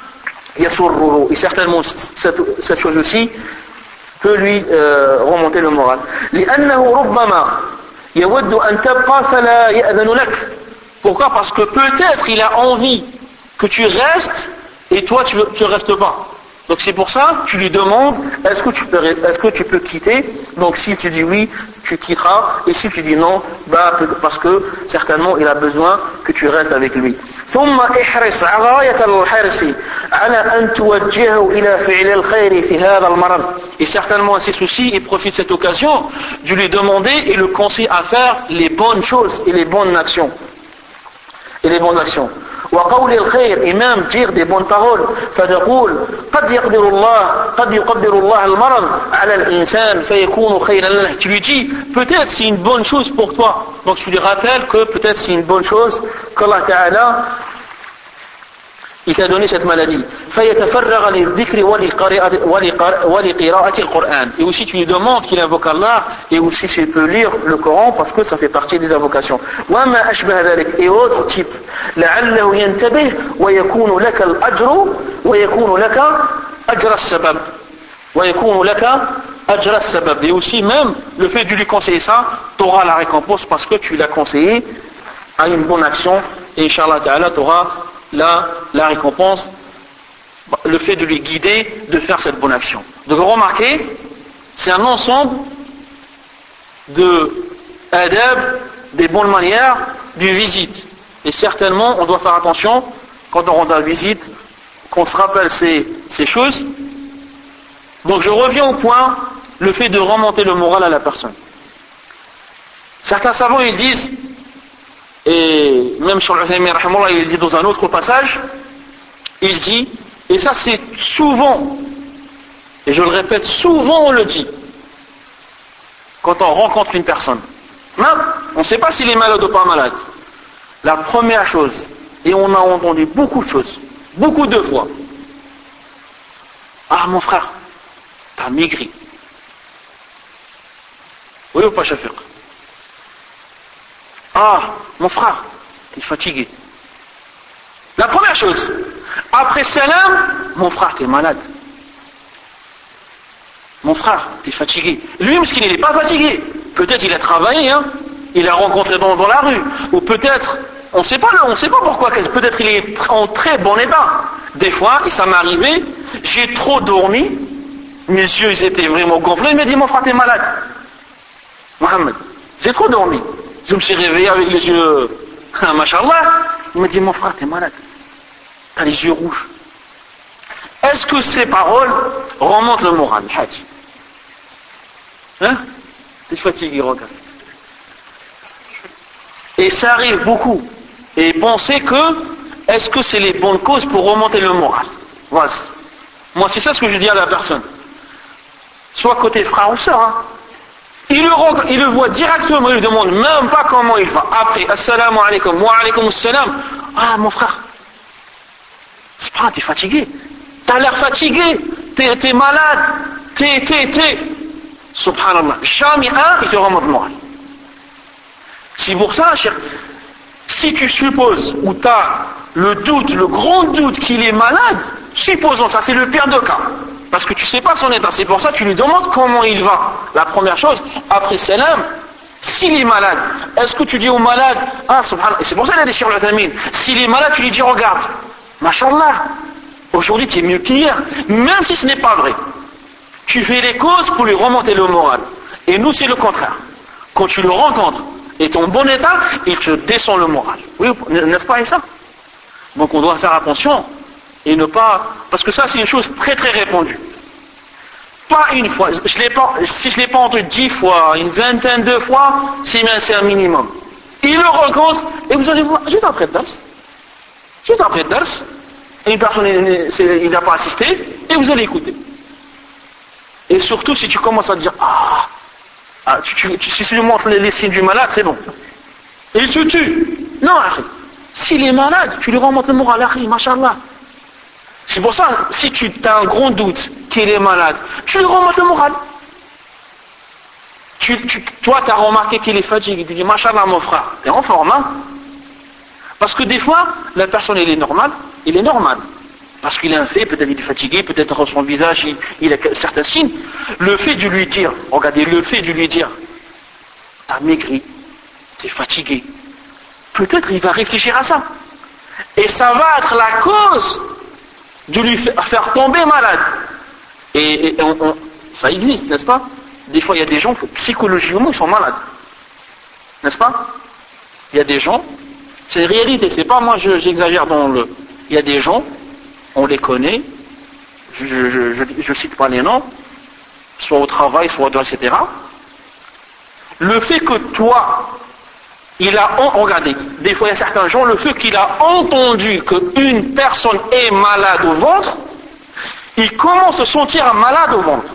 Speaker 1: يسره. Et certainement cette chose aussi peut lui remonter le moral. لأنه ربما يود أن تبقى فلا يأذن لك. Pourquoi? Parce que peut-être il a envie que tu restes et toi tu ne restes pas. Donc c'est pour ça que tu lui demandes est-ce que tu peux quitter? Donc si tu dis oui, tu quitteras, et si tu dis non, parce que certainement il a besoin que tu restes avec lui. ثم احرص غاية الحرص على أن توجهه إلى فعل الخير في هذا المرض. Et certainement à ses soucis, il profite de cette occasion de lui demander et le conseiller à faire les bonnes choses et les bonnes actions. Et les bonnes actions. وقول الخير et même dire des bonnes paroles. فتقول قد يقدر الله المرض على الإنسان فيكون خيرا له. Tu lui dis peut-être c'est une bonne chose pour toi. Donc tu lui rappelles que peut-être c'est une bonne chose qu'Allah Ta'ala il t'a donné cette maladie. فيتفرغ للذكر ولقراءة القرآن. Et aussi tu lui demandes qu'il invoque Allah et aussi s'il peut lire le Coran parce que ça fait partie des invocations. وما أشبه ذلك et autres types. لعله ينتبه ويكون لك الأجر ويكون لك أجر السبب. ويكون لك أجر السبب. Et aussi même le fait de lui conseiller ça, tu auras la récompense parce que tu l'as conseillé à une bonne action et Inch'Allah Ta'ala tu auras la récompense, le fait de lui guider, de faire cette bonne action. Donc remarquez, c'est un ensemble de adab, des bonnes manières, d'une visite. Et certainement, on doit faire attention, quand on rend la visite, qu'on se rappelle ces choses. Donc je reviens au point, le fait de remonter le moral à la personne. Certains savants, ils disent, et même sur le Taïmin, il dit dans un autre passage, il dit, et ça c'est souvent, et je le répète, souvent on le dit, quand on rencontre une personne, même, on ne sait pas s'il est malade ou pas malade, la première chose, et on a entendu beaucoup de choses, beaucoup de fois, ah mon frère, t'as maigri. Oui ou pas, Shafiq? Ah, mon frère, t'es fatigué. La première chose, après salam, mon frère, t'es malade. Mon frère, t'es fatigué. Lui, parce qu'il n'est pas fatigué. Peut-être il a travaillé, hein. Il a rencontré dans la rue. Ou peut-être, on ne sait pas pourquoi. Peut-être il est en très bon état. Des fois, ça m'est arrivé, j'ai trop dormi, mes yeux ils étaient vraiment gonflés, il m'a dit, mon frère, t'es malade. Mohamed, j'ai trop dormi. Je me suis réveillé avec les yeux, machallah. Il m'a dit, mon frère, t'es malade. T'as les yeux rouges. Est-ce que ces paroles remontent le moral, Hajj? Hein? T'es fatigué, regarde. Et ça arrive beaucoup. Et pensez que, est-ce que c'est les bonnes causes pour remonter le moral? Vas-y. Moi, c'est ça ce que je dis à la personne. Soit côté frère ou sœur, hein. Il le voit directement, il ne demande même pas comment il va. Après, assalamu alaikum, wa alaikum assalam. Ah, mon frère, c'est pas, t'es fatigué. T'as l'air fatigué. T'es malade. Subhanallah. Jamais il te remonte le moral. C'est pour ça, si tu supposes ou tu as le doute, le grand doute qu'il est malade, supposons ça, c'est le pire des cas. Parce que tu ne sais pas son état. C'est pour ça que tu lui demandes comment il va. La première chose, après salam, s'il est malade, est-ce que tu dis au malade, ah subhanallah, et c'est pour ça qu'il a des chirurgiens. S'il est malade, tu lui dis, regarde, mashallah, aujourd'hui tu es mieux qu'hier, même si ce n'est pas vrai. Tu fais les causes pour lui remonter le moral. Et nous, c'est le contraire. Quand tu le rencontres, et ton bon état, il te descend le moral. Oui, n'est-ce pas ça? Donc on doit faire attention et ne pas... Parce que ça, c'est une chose très très répandue. Pas une fois. Si je ne l'ai pas entendu 10 fois, une vingtaine de fois, c'est un minimum. Il le rencontre et vous allez voir, juste après le dars, et une personne il n'a pas assisté, et vous allez écouter. Et surtout si tu commences à dire, si tu lui montres les signes du malade, c'est bon. Et il te tue. Non, s'il est malade, tu lui remontes le moral, machallah. C'est pour ça, si tu as un grand doute qu'il est malade, tu lui remontes le moral. Toi, tu as remarqué qu'il est fatigué, tu dis, machallah, mon frère, t'es en forme, hein? Parce que des fois, la personne, il est normal. Parce qu'il a un fait, peut-être il est fatigué, peut-être dans son visage, il a certains signes. Le fait de lui dire, regardez, t'as maigri, t'es fatigué, peut-être il va réfléchir à ça. Et ça va être la cause de lui faire tomber malade. Et ça existe, n'est-ce pas? Des fois, il y a des gens, psychologiquement, ils sont malades. N'est-ce pas? Il y a des gens, c'est une réalité, c'est pas moi, j'exagère il y a des gens, on les connaît, je cite pas les noms, soit au travail, soit dehors, etc. Le fait que toi, regardez, des fois il y a certains gens, le fait qu'il a entendu qu'une personne est malade au ventre, il commence à se sentir malade au ventre.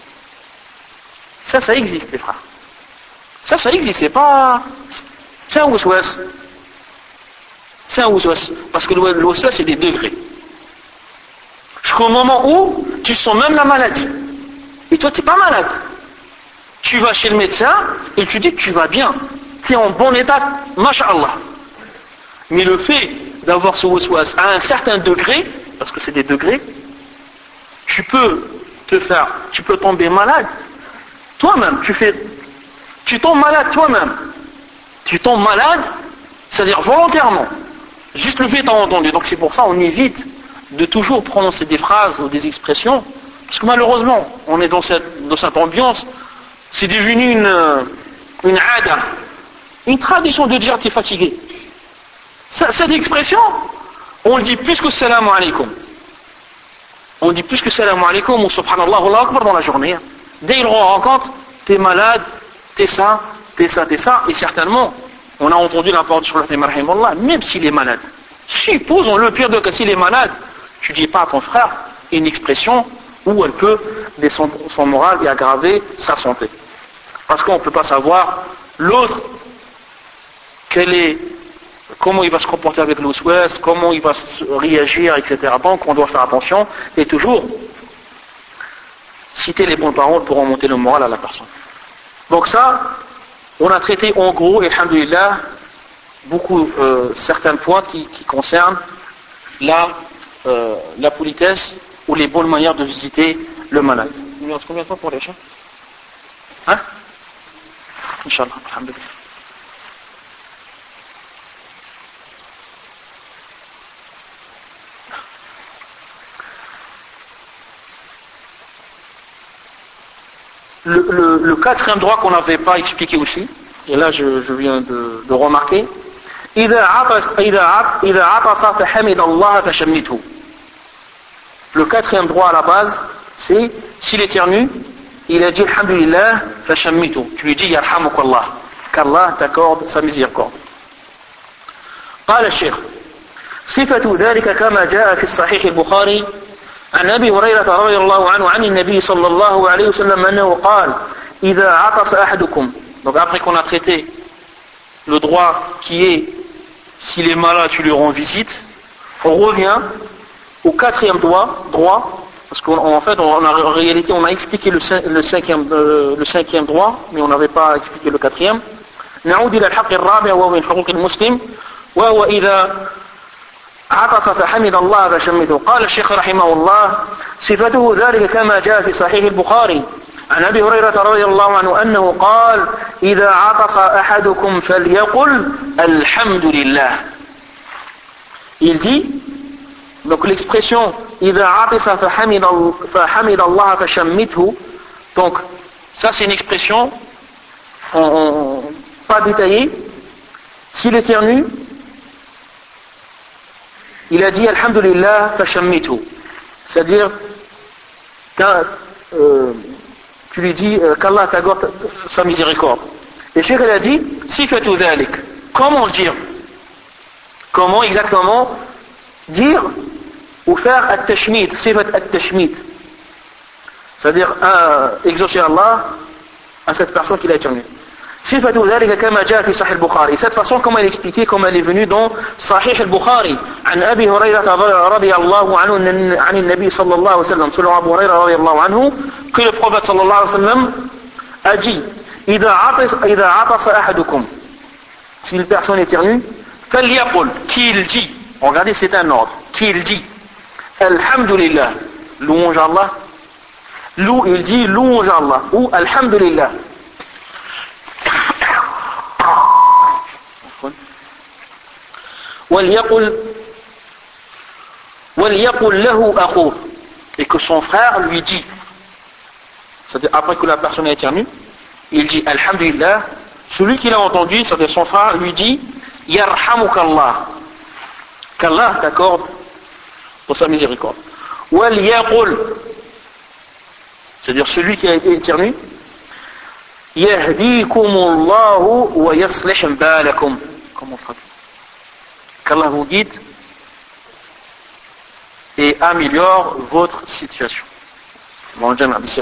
Speaker 1: Ça existe, les frères. Ça existe, c'est un waswas. C'est un waswas. Parce que le waswas, c'est des degrés. Jusqu'au moment où tu sens même la maladie. Et toi, tu n'es pas malade. Tu vas chez le médecin et tu dis que tu vas bien. Tu es en bon état, masha'Allah. Mais le fait d'avoir ce waswas à un certain degré, parce que c'est des degrés, tu peux tomber malade. Toi-même, tu tombes malade toi-même. Tu tombes malade, c'est-à-dire volontairement. Juste le fait d'en entendu. Donc c'est pour ça qu'on évite de toujours prononcer des phrases ou des expressions, parce que malheureusement, on est dans cette ambiance, c'est devenu une ada, une tradition de dire t'es fatigué. Cette expression, on le dit plus que salam alaikum. On dit plus que salam alaikum ou subhanallah, Allahu akbar dans la journée. Dès qu'on rencontre, t'es malade, t'es ça, et certainement, on a entendu la parole sur la thème rahimahullah, même s'il est malade. Supposons le pire de cas, s'il est malade, tu dis pas à ton frère une expression où elle peut descendre son moral et aggraver sa santé. Parce qu'on ne peut pas savoir l'autre, comment il va se comporter avec l'oswes, comment il va réagir, etc. Donc on doit faire attention et toujours citer les bonnes paroles pour remonter le moral à la personne. Donc ça, on a traité en gros, et alhamdoulilah, beaucoup certains points qui concernent la politesse ou les bonnes manières de visiter le malade. Il nous reste combien de temps pour les chats? Hein? Inch'Allah, alhamdulillah. Le quatrième droit qu'on n'avait pas expliqué aussi, et là je viens de remarquer, le quatrième droit à la base, c'est s'il éternue, il a dit alhamdulillah fashammitu, tu lui dis yarhamukallah, qu'Allah t'accorde sa miséricorde. قال الشيخ صفة ذلك كما جاء في الصحيح البخاري عن أبي هريرة رضي الله عنه عن النبي صلى الله عليه وسلم أنه قال إذا عطس أحدكم. Donc après qu'on a traité le droit qui est s'il est malade tu lui rends visite, on revient au quatrième droit, parce qu'en fait en réalité on a expliqué le cinquième droit, mais on n'avait pas expliqué le quatrième. نعود إلى الحق الرابع وهو من حقوق المسلم وهو إذا عطس فحمد الله فشمته. قال الشيخ رحمه الله صفته ذلك كما جاء في صحيح البخاري عن أبي هريرة رضي الله عنه أنه قال إذا عطس أحدكم فليقل الحمد لله. Il dit, donc l'expression إذا عطس فحمد الله فشمته, donc ça c'est une expression pas détaillée. S'il éternue, il a dit alhamdulillah fashammitu, c'est-à-dire tu lui dis qu'Allah t'accorde sa miséricorde. Et Cheikh il a dit sifatu dhalik, comment dire, comment exactement dire ou faire at-tashmid, sifat at-tashmid, c'est-à-dire exaucer Allah à cette personne qui l'a éternué. صفة ذلك كما جاء في صحيح البخاري. Cette façon, comme elle est expliquée, comme elle est venue dans صحيح البخاري عن أبي هريرة رضي الله عنه عن النبي صلى الله عليه وسلم, selon Abu Huraira رضي الله عنه, que le prophète صلى الله عليه وسلم a dit إذا عطس أحدكم, si une personne éternue, فليقل, qu'il dit, regardez c'est un ordre, qu'il dit alhamdulillah, louange à Allah, il dit louange à Allah, ou alhamdulillah. وليقل له أخوه, et que son frère lui dit, c'est-à-dire après que la personne a éternué, il dit alhamdulillah, celui qui l'a entendu, c'est-à-dire son frère lui dit yarhamukallah, qu'Allah t'accorde pour sa miséricorde. وليقل, c'est-à-dire celui qui a éternué, yahdikumullahu wa yaslih balakum, comment on traduit, qu'Allah vous guide et améliore votre situation. Donc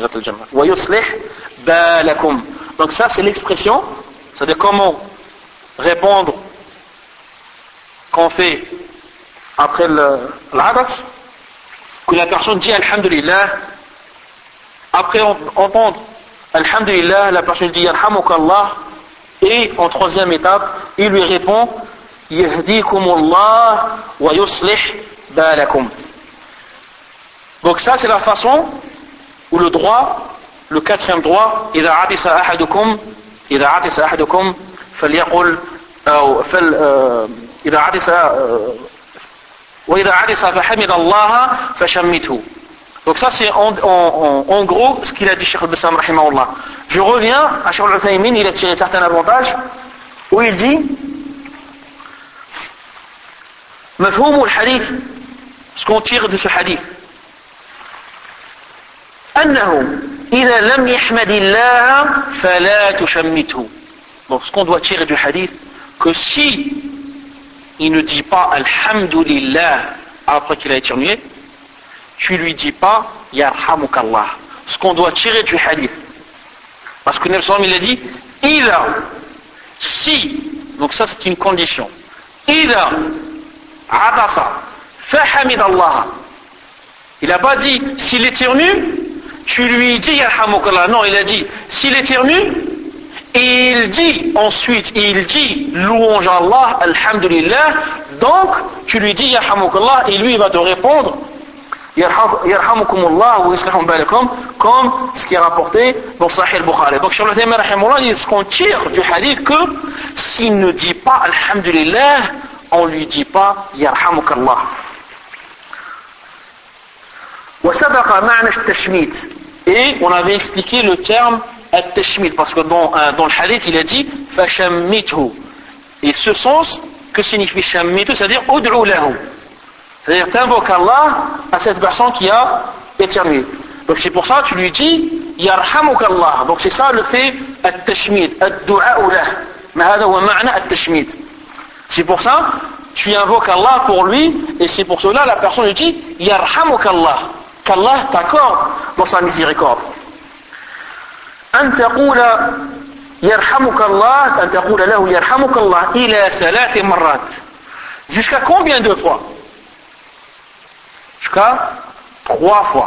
Speaker 1: ça c'est l'expression, c'est-à-dire comment répondre qu'on fait après l'hadas, que la personne dit alhamdulillah, après entendre alhamdulillah, la personne dit yarhamukallah, et en troisième étape il lui répond yahdikumullah wa yuslih balakum. Donc ça c'est la façon ou le droit, le quatrième droit, إذا عطس أحدكم فليقل إذا عطس وإذا عطس فحمد الله فشمته. Donc ça c'est en gros ce qu'il a dit Cheikh al-Bassam rahimahullah. Je reviens à Cheikh al-Uthaymin, il a tiré certains avantages où il dit مفهوم الحديث, ce qu'on tire de ce hadith, أنه إذا لم يحمد الله فلا تشمته. Donc ce qu'on doit tirer du hadith, que si il ne dit pas alhamdulillah après qu'il a éternué, tu lui dis pas yarhamukallah. Ce qu'on doit tirer du hadith, parce que Nabi il a dit إذا, si, donc ça c'est une condition, إذا عطس فحمد الله, il n'a pas dit s'il éternue tu lui dis yarhamukallah, non, il a dit s'il éternue Et il dit louange à Allah, alhamdulillah. Donc, tu lui dis yarhamukallah, et lui il va te répondre yarhamukumullah ou islahum balakum, comme ce qui est rapporté dans Sahih al-Bukhari. Donc, sur le thème, il ce qu'on tire du hadith que s'il ne dit pas alhamdulillah, on ne lui dit pas yarhamukallah. Et on avait expliqué le terme at-tashmit, parce que dans le hadith il a dit fashammithu, et ce sens que signifie shammithu, c'est-à-dire ud'u lahu, c'est-à-dire t'invoques Allah à cette personne qui a éternué. Donc c'est pour ça que tu lui dis yarhamukallah. Donc c'est ça le fait at-tashmit, ad-du'a lah, ma hada huwa ma'na at-tashmit. C'est pour ça tu invoques Allah pour lui, et c'est pour cela la personne lui dit yarhamukallah, qu'Allah t'accorde dans sa miséricorde. أن تقول يرحمك الله أن تقول له يرحمك الله إلى 3 مرات. Jusqu'à combien de fois? Jusqu'à 3 fois.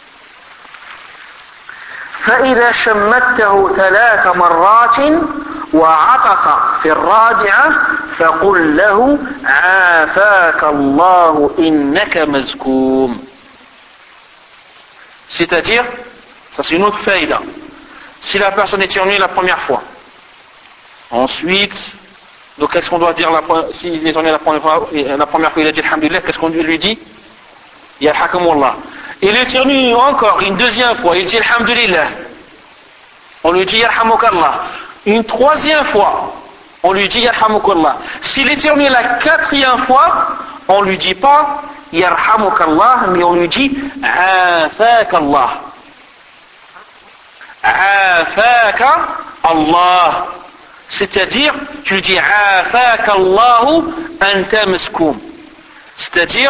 Speaker 1: فإذا شمته 3 مرات وعطس في الرابعة فقل له عافاك الله إنك مزكوم. C'est-à-dire, ça c'est une autre faïda. Si la personne éternue la première fois, ensuite, donc qu'est-ce qu'on doit dire s'il est éternué la première fois il a dit alhamdulillah, qu'est-ce qu'on lui dit? Yarhakumullah. Il éternue encore une deuxième fois, il dit alhamdulillah, on lui dit yarhamukallah. Une 3e fois, on lui dit yarhamukallah. S'il éternue la 4e fois, on lui dit pas yarhamukallah, mais on lui dit afakallah. Afaka Allah, c'est-à-dire tu lui dis afaka Allahu anta maskoum, c'est-à-dire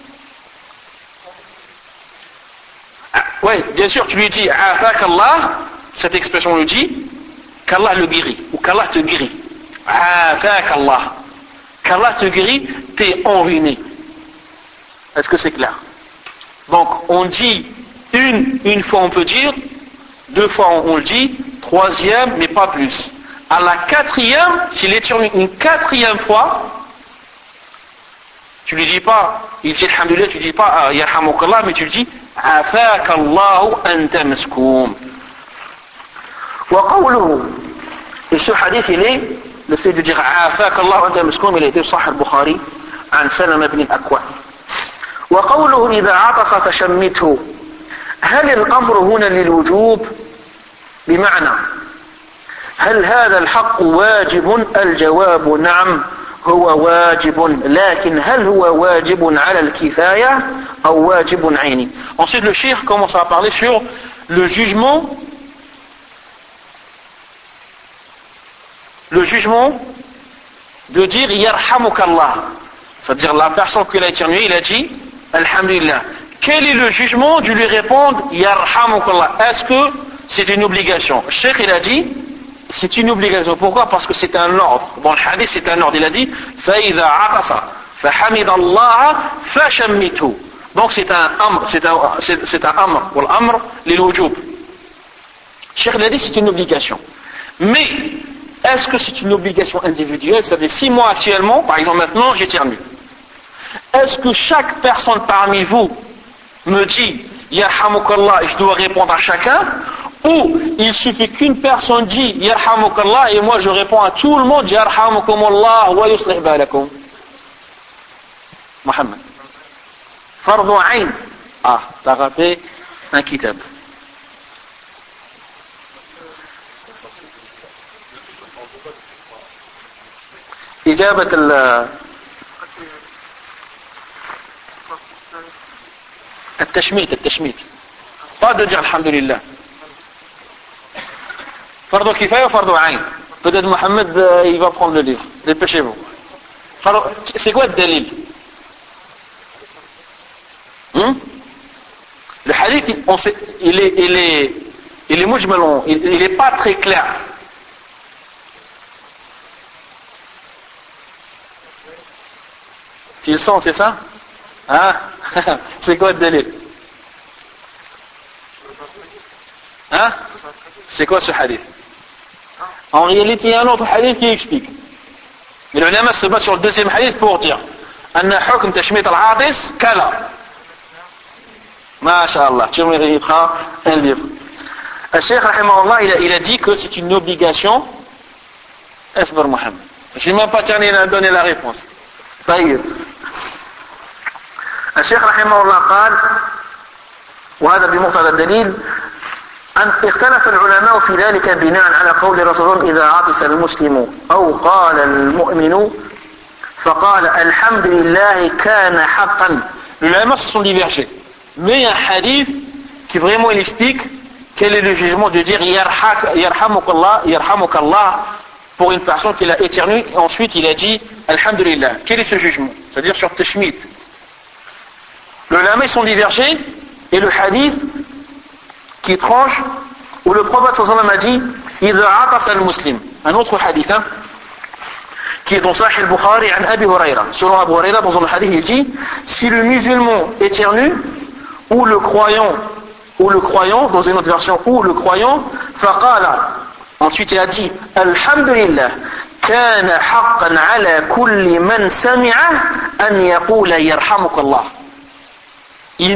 Speaker 1: oui, bien sûr tu lui dis afaka Allah, cette expression lui dit qu'Allah le guérit ou qu'Allah te guérit. Afaka Allah, qu'Allah te guérit, t'es enruiné. Est-ce que c'est clair? Donc on dit une fois on peut dire, 2 fois on le dit, 3e mais pas plus. À la 4e, s'il éternue une 4e fois, tu lui dis pas, il dit alhamdulillah, tu dis pas yarhamukallah, mais tu lui dis afakallahu anta maskoum. Wa qawluhu, et ce hadith il est, le fait de dire afakallahu anta maskoum, il a été Sahih al-Bukhari عن سلمة بن الأكوع. وقوله إذا عطس فشمته، هل الأمر هنا للوجوب؟ بمعنى هل هذا الحق واجب؟ الجواب نعم هو واجب، لكن هل هو واجب على الكفاية أو واجب عيني. Ensuite le cheikh commence à parler sur le jugement de dire yarhamukallah, c'est-à-dire la personne qui l'a éternué, il a dit alhamdulillah. Quel est le jugement de lui répondre yarhamukallah? Est-ce que c'est une obligation? Le cheikh il a dit c'est une obligation. Pourquoi? Parce que c'est un ordre. Dans le hadith c'est un ordre. Il a dit فَإِذَا عَطَسَ فَحَمِدَ اللَّهَ فَشَمِّتْهُ. Donc c'est un amr, c'est un amr, والامر للوجوب. Le cheikh il a dit c'est une obligation. Mais est-ce que c'est une obligation individuelle? C'est-à-dire si moi actuellement, par exemple maintenant j'éternue, est-ce que chaque personne parmi vous me dit yarhamukallah et je dois répondre à chacun, ou il suffit qu'une personne dit yarhamukallah et moi je réponds à tout le monde yarhamukumullah wa yuslih balakum? Mohamed, fardu ayn. Ah, t'as raté un kitab. إجابة التشميت pas de dire alhamdulillah. Fardu kifaya ou fardu ayn? Peut-être Mohamed il va prendre le livre, dépêchez-vous. C'est quoi le dalil? Le hadith il est mujmal, il est pas très clair. Tu le sens, c'est ça? Hein? C'est quoi le dalil? Hein? C'est quoi ce hadith? En réalité, il y a un autre hadith qui explique. Mais le ulama se base sur le deuxième hadith pour dire أن حكم تشميت العاطس كلا. ما شاء الله, tu mériteras un livre. الشيخ رحمه الله il a dit que c'est une obligation. أصبر محمد. Je n'ai même pas terminé de donner la réponse. طيب. الشيخ رحمه الله قال وهذا بمقتضى الدليل أن اختلف العلماء في ذلك بناء على قول الرسول إذا عطس المسلم أو قال المؤمن فقال الحمد لله كان حقا. Les ulama se sont divergés. Mais il y a un hadith qui vraiment il explique quel est le jugement de dire yarhamukallah pour une personne qui l'a éternué et ensuite il a dit alhamdulillah. Quel est ce jugement? C'est-à-dire sur tashmit. Les ulama sont divergés et le hadith qui tranche où le prophète sallallahu alayhi wa sallam a dit idha atasa al-muslim, un autre hadith qui est dans Sahih al-Bukhari an Abi Huraira. Selon Abu Huraira, dans un hadith il dit si le musulman éternue ou le croyant dans une autre version ou le croyant faqala, ensuite il a dit alhamdulillah kana haqqan ala kulli man sami'a an yaqula yarhamukallah. Il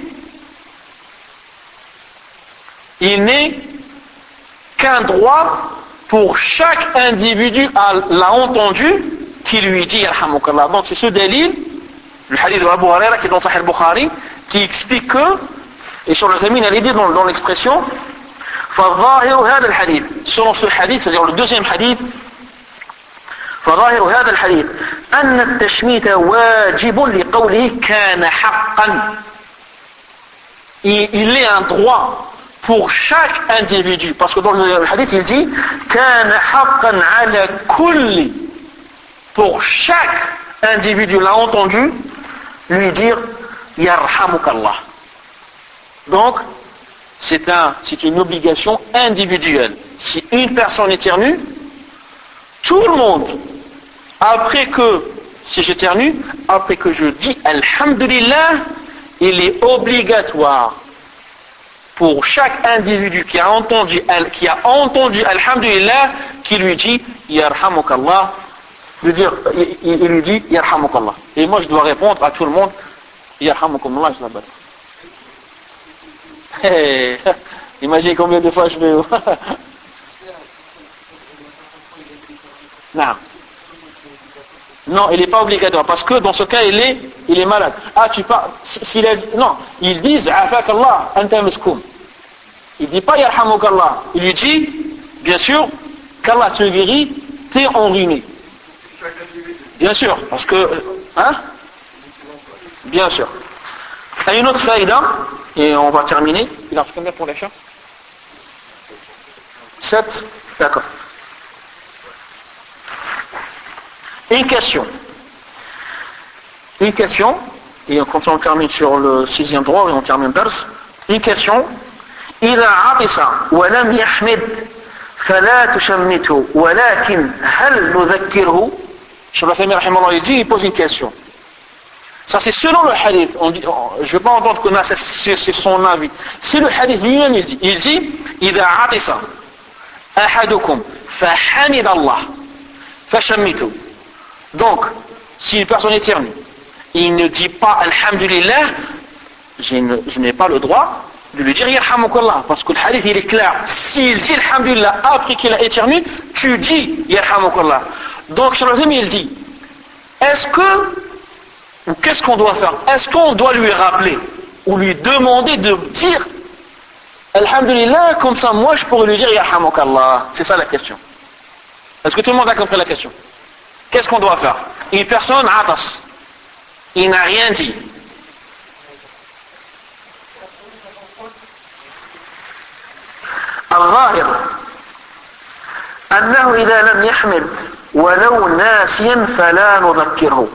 Speaker 1: n'est qu'un droit pour chaque individu l'a entendu qui lui dit yarhamukallah. Donc c'est ce dalil, le hadith de Abu Huraira qui est dans Sahih al-Bukhari, qui explique que, et sur le termine, elle est dit dans l'expression فَظَاهِرُ هَذَا الْحَدِيث, selon ce hadith, c'est-à-dire le deuxième hadith, فَظَاهِرُ هَذَا الْحَدِيث أَنَّ التَّشْمِيتَ وَاجِبٌ لِقَوْلِهِ كَانَ حَقًّا. Il est un droit pour chaque individu, parce que dans le hadith il dit كَانَ حَقًّا عَلَى كُلِّ, pour chaque individu l'a entendu lui dire yarhamukallah. Donc c'est une obligation individuelle. Si une personne éternue, tout le monde, si j'éternue, après que je dis alhamdulillah, il est obligatoire pour chaque individu qui a entendu alhamdulillah, qui lui dit yarhamukallah, il lui dit yarhamukallah. Et moi je dois répondre à tout le monde yarhamukallah, je l'appelle. Hey, imaginez combien de fois je vais. Non, il n'est pas obligatoire parce que dans ce cas il est malade. Ah, tu parles. S'il a dit, non, ils disent afakallah anta miskoum. Il dit pas yarhamukallah. Il lui dit, bien sûr, qu'Allah te guérit, t'es enrhumé. Bien sûr, parce que, bien sûr. Il y a une autre faïda, et on va terminer. Il en reste combien pour les chats? 7. D'accord. Une question, et comme ça on termine sur le 6e droit et on termine dars. Une question. إذا عطس ولم يحمد فلا تشمته ولكن هل نذكره. Cheikh Al-Uthaymin rahimahullah il pose une question. Ça c'est selon le hadith. Je ne vais pas entendre que c'est son avis. C'est le hadith lui-même il dit إذا عطس أحدكم فحمد الله فشمته. Donc, si une personne éternue, il ne dit pas alhamdulillah, je n'ai pas le droit de lui dire yarhamukallah, parce que le hadith il est clair. S'il dit alhamdulillah après qu'il a éternué, tu dis yarhamukallah. Donc, Cheikh Al-Uthaymin il dit, qu'est-ce qu'on doit faire? Est-ce qu'on doit lui rappeler ou lui demander de dire alhamdulillah, comme ça moi je pourrais lui dire yarhamukallah? C'est ça la question. Est-ce que tout le monde a compris la question? Qu'est-ce qu'on doit faire? Une personne atas, il n'a rien dit. الظاهر أنه إذا لم يحمد ولو ناسيا فلا نذكره.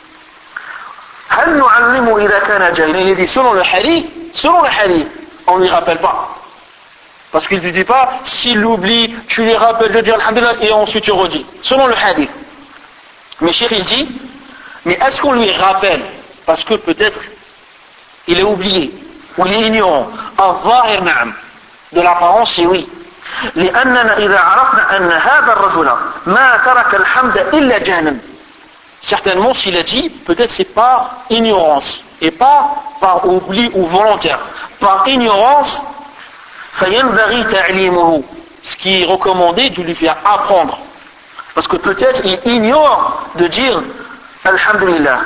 Speaker 1: هل نعلمه إذا كان جاهلا؟ Il dit selon le hadith, on ne lui rappelle pas. Parce qu'il ne dit pas, s'il l'oublie, tu lui rappelles de dire alhamdulillah et ensuite tu redis. Selon le hadith. Mais Cheikh il dit, mais est-ce qu'on lui rappelle? Parce que peut-être il est oublié, ou il est ignorant. Al-Zahir na'am. De l'apparence, c'est oui. لأننا إذا عرفنا أن هذا الرجل ما ترك الحمد إلا جهلا. Certainement, s'il a dit, peut-être c'est par ignorance et pas par oubli ou volontaire. Par ignorance, فينبغي تعليمه. Ce qui est recommandé de lui faire apprendre. Parce que peut-être il ignore de dire Alhamdulillah.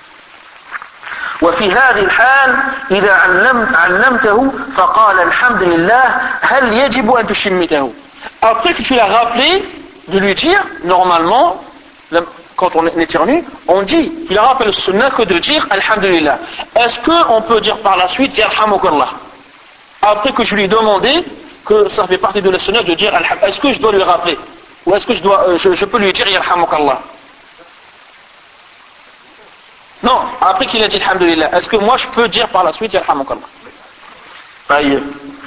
Speaker 1: وفي هذه الحال إذا علمته فقال الحمد لله هل يجب أن تشمته. Après que tu l'as rappelé, de lui dire, normalement, quand on éternue, on dit, tu l'as rappelé le sunnah que de dire Alhamdulillah. Est-ce qu'on peut dire par la suite Yarhamukallah? Après que je lui ai demandé que ça fait partie de la sunnah de dire Alhamdulillah, est-ce que je dois lui rappeler? Ou est-ce que je peux lui dire Yarhamukallah? Non, après qu'il a dit Alhamdulillah, est-ce que moi je peux dire par la suite Yarhamukallah? طيب.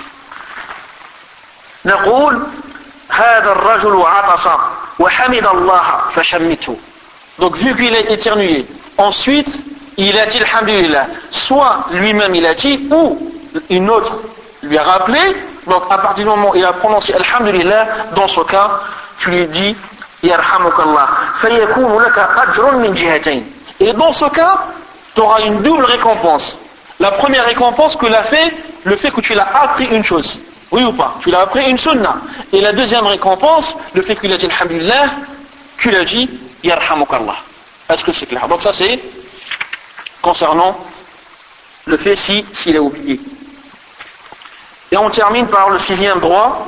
Speaker 1: نقول هذا الرجل عطس وحمد الله فشمته. Donc vu qu'il a éternué, ensuite il a dit Alhamdulillah, soit lui-même il a dit ou une autre lui a rappelé. Donc à partir du moment où il a prononcé Alhamdulillah, dans ce cas tu lui dis Yarhamukallah. فيكون لك أجر من جهتين. Et dans ce cas, tu auras une double récompense. La première récompense que l'a fait, le fait que tu l'as appris une chose. Oui ou pas? Tu l'as appris une sunnah. Et la deuxième récompense, le fait qu'il a dit Alhamdulillah, tu l'as dit Yarhamukallah. Est-ce que c'est clair? Donc ça c'est concernant le fait s'il a oublié. Et on termine par le sixième droit.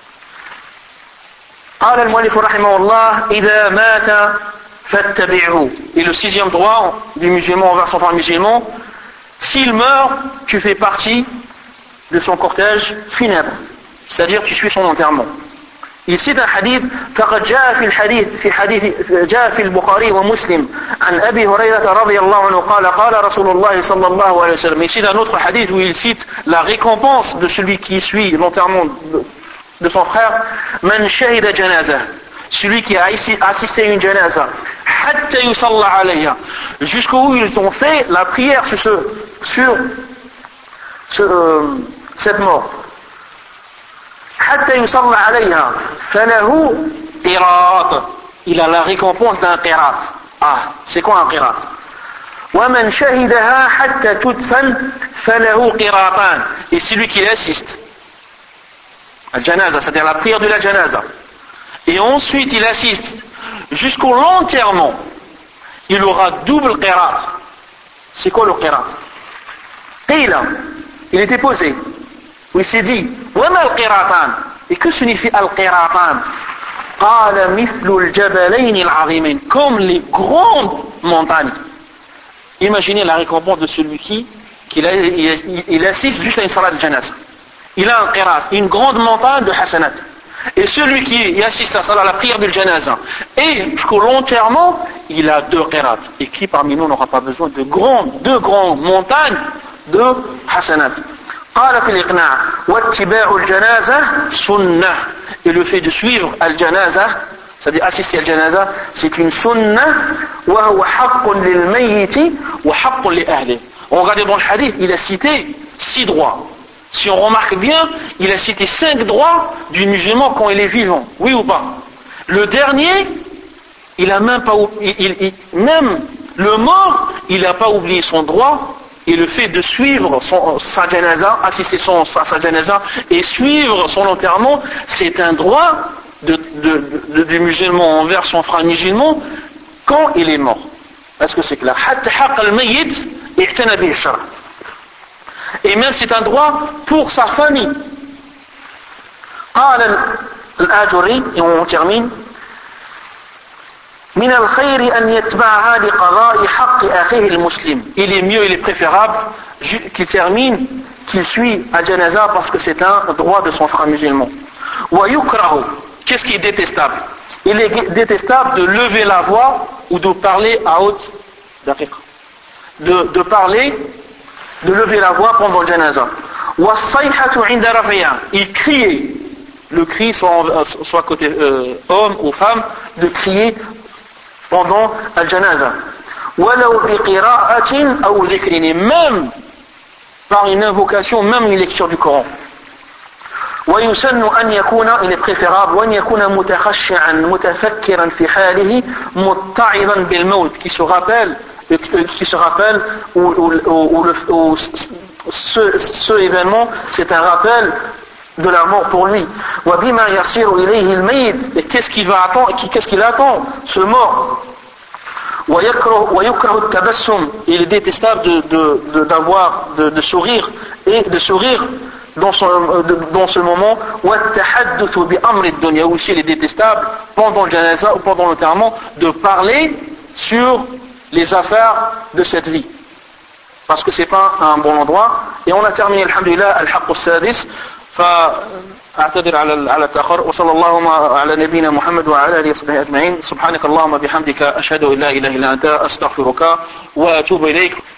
Speaker 1: قال المؤلف رحمه الله إذا مات فاتبعه. Et le sixième droit du musulman envers son frère musulman, s'il meurt, tu fais partie de son cortège funèbre, c'est-à-dire tu suis son enterrement. Il cite un hadith فقد جاء في جاء في البخاري ومسلم عن أبي هريرة رضي الله عنه قال قال رسول الله صلى الله عليه وسلم. Il cite un autre hadith où il cite la récompense de celui qui suit l'enterrement de son frère. من شهد جنازة, celui qui a assisté à une janaza, حتى يصلى عليها, jusqu'où ils ont fait la prière sur cette mort. حتى يصلى عليها فله قراط, il a la récompense d'un qirat. Ah, c'est quoi un qirat? ومن شهدها حتى تدفن فله قراطان, et celui qui assiste à la janaza, c'est-à-dire la prière de la janaza, et ensuite il assiste jusqu'au l'enterrement, il aura double qirat. C'est quoi le qirat? Qila, il était posé, où il s'est dit وما القراطان, et que signifie al-qiratan? قال مثل الجبلين العظيمين, comme les grandes montagnes. Imaginez la récompense de celui qui il assiste jusqu'à une salat de janazah. Il a un qirat, une grande montagne de hasanat. Et celui qui assiste à la prière du janazah et jusqu'au l'enterrement, il a deux qirats. Et qui parmi nous n'aura pas besoin de deux grandes montagnes de hasanat? قال في الإقناع واتباع الجنازة سنة, et le fait de suivre al-janazah, c'est-à-dire assister al-janazah, c'est une sunnah. وهو حق للميت وحق لأهله. On regarde dans le hadith, il a cité 6 droits. Si on remarque bien, il a cité 5 droits du musulman quand il est vivant. Oui ou pas? Le dernier, il a même pas même le mort, il n'a pas oublié son droit. Et le fait de suivre sa janaza, assister à sa janaza et suivre son enterrement, c'est un droit du musulman envers son frère musulman quand il est mort. Est-ce que c'est clair? Et même c'est un droit pour sa famille. قال الآجري, et on termine, من الخير أن يتبعها لقضاء حق أخيه المسلم. Il est mieux, il est préférable qu'il termine, qu'il suit à janaza parce que c'est un droit de son frère musulman. ويكره, qu'est-ce qui est détestable? Il est détestable de lever la voix ou de parler à haute de parler, de lever la voix pendant le janaza. والصيحة عند رفعها, il criait, le cri soit côté homme ou femme, de crier pendant al-janaza. ولو بقراءة أو ذكر, même par une invocation, même une lecture du Coran. ويسن أن يكون il est préférable وأن يكون متخشعا متفكرا في حاله متعظا بالموت qui se rappelle où ce événement c'est un rappel de la mort pour lui. وبما يصير إليه الميت, et qu'est-ce qu'il attend ce mort. ويكره التبسم, il est détestable de sourire et de sourire dans ce moment. والتحدث بأمر الدنيا, aussi il est détestable pendant le janaza ou pendant l'enterrement de parler sur les affaires de cette vie, parce que c'est pas un bon endroit. Et on a terminé alhamdulillah al-haqq as-sadis. فأعتذر على التأخر. وصلى الله على نبينا محمد وعلى آله وصحبه أجمعين. سبحانك اللهم بحمدك أشهد أن لا إله إلا أنت أستغفرك وأتوب إليك.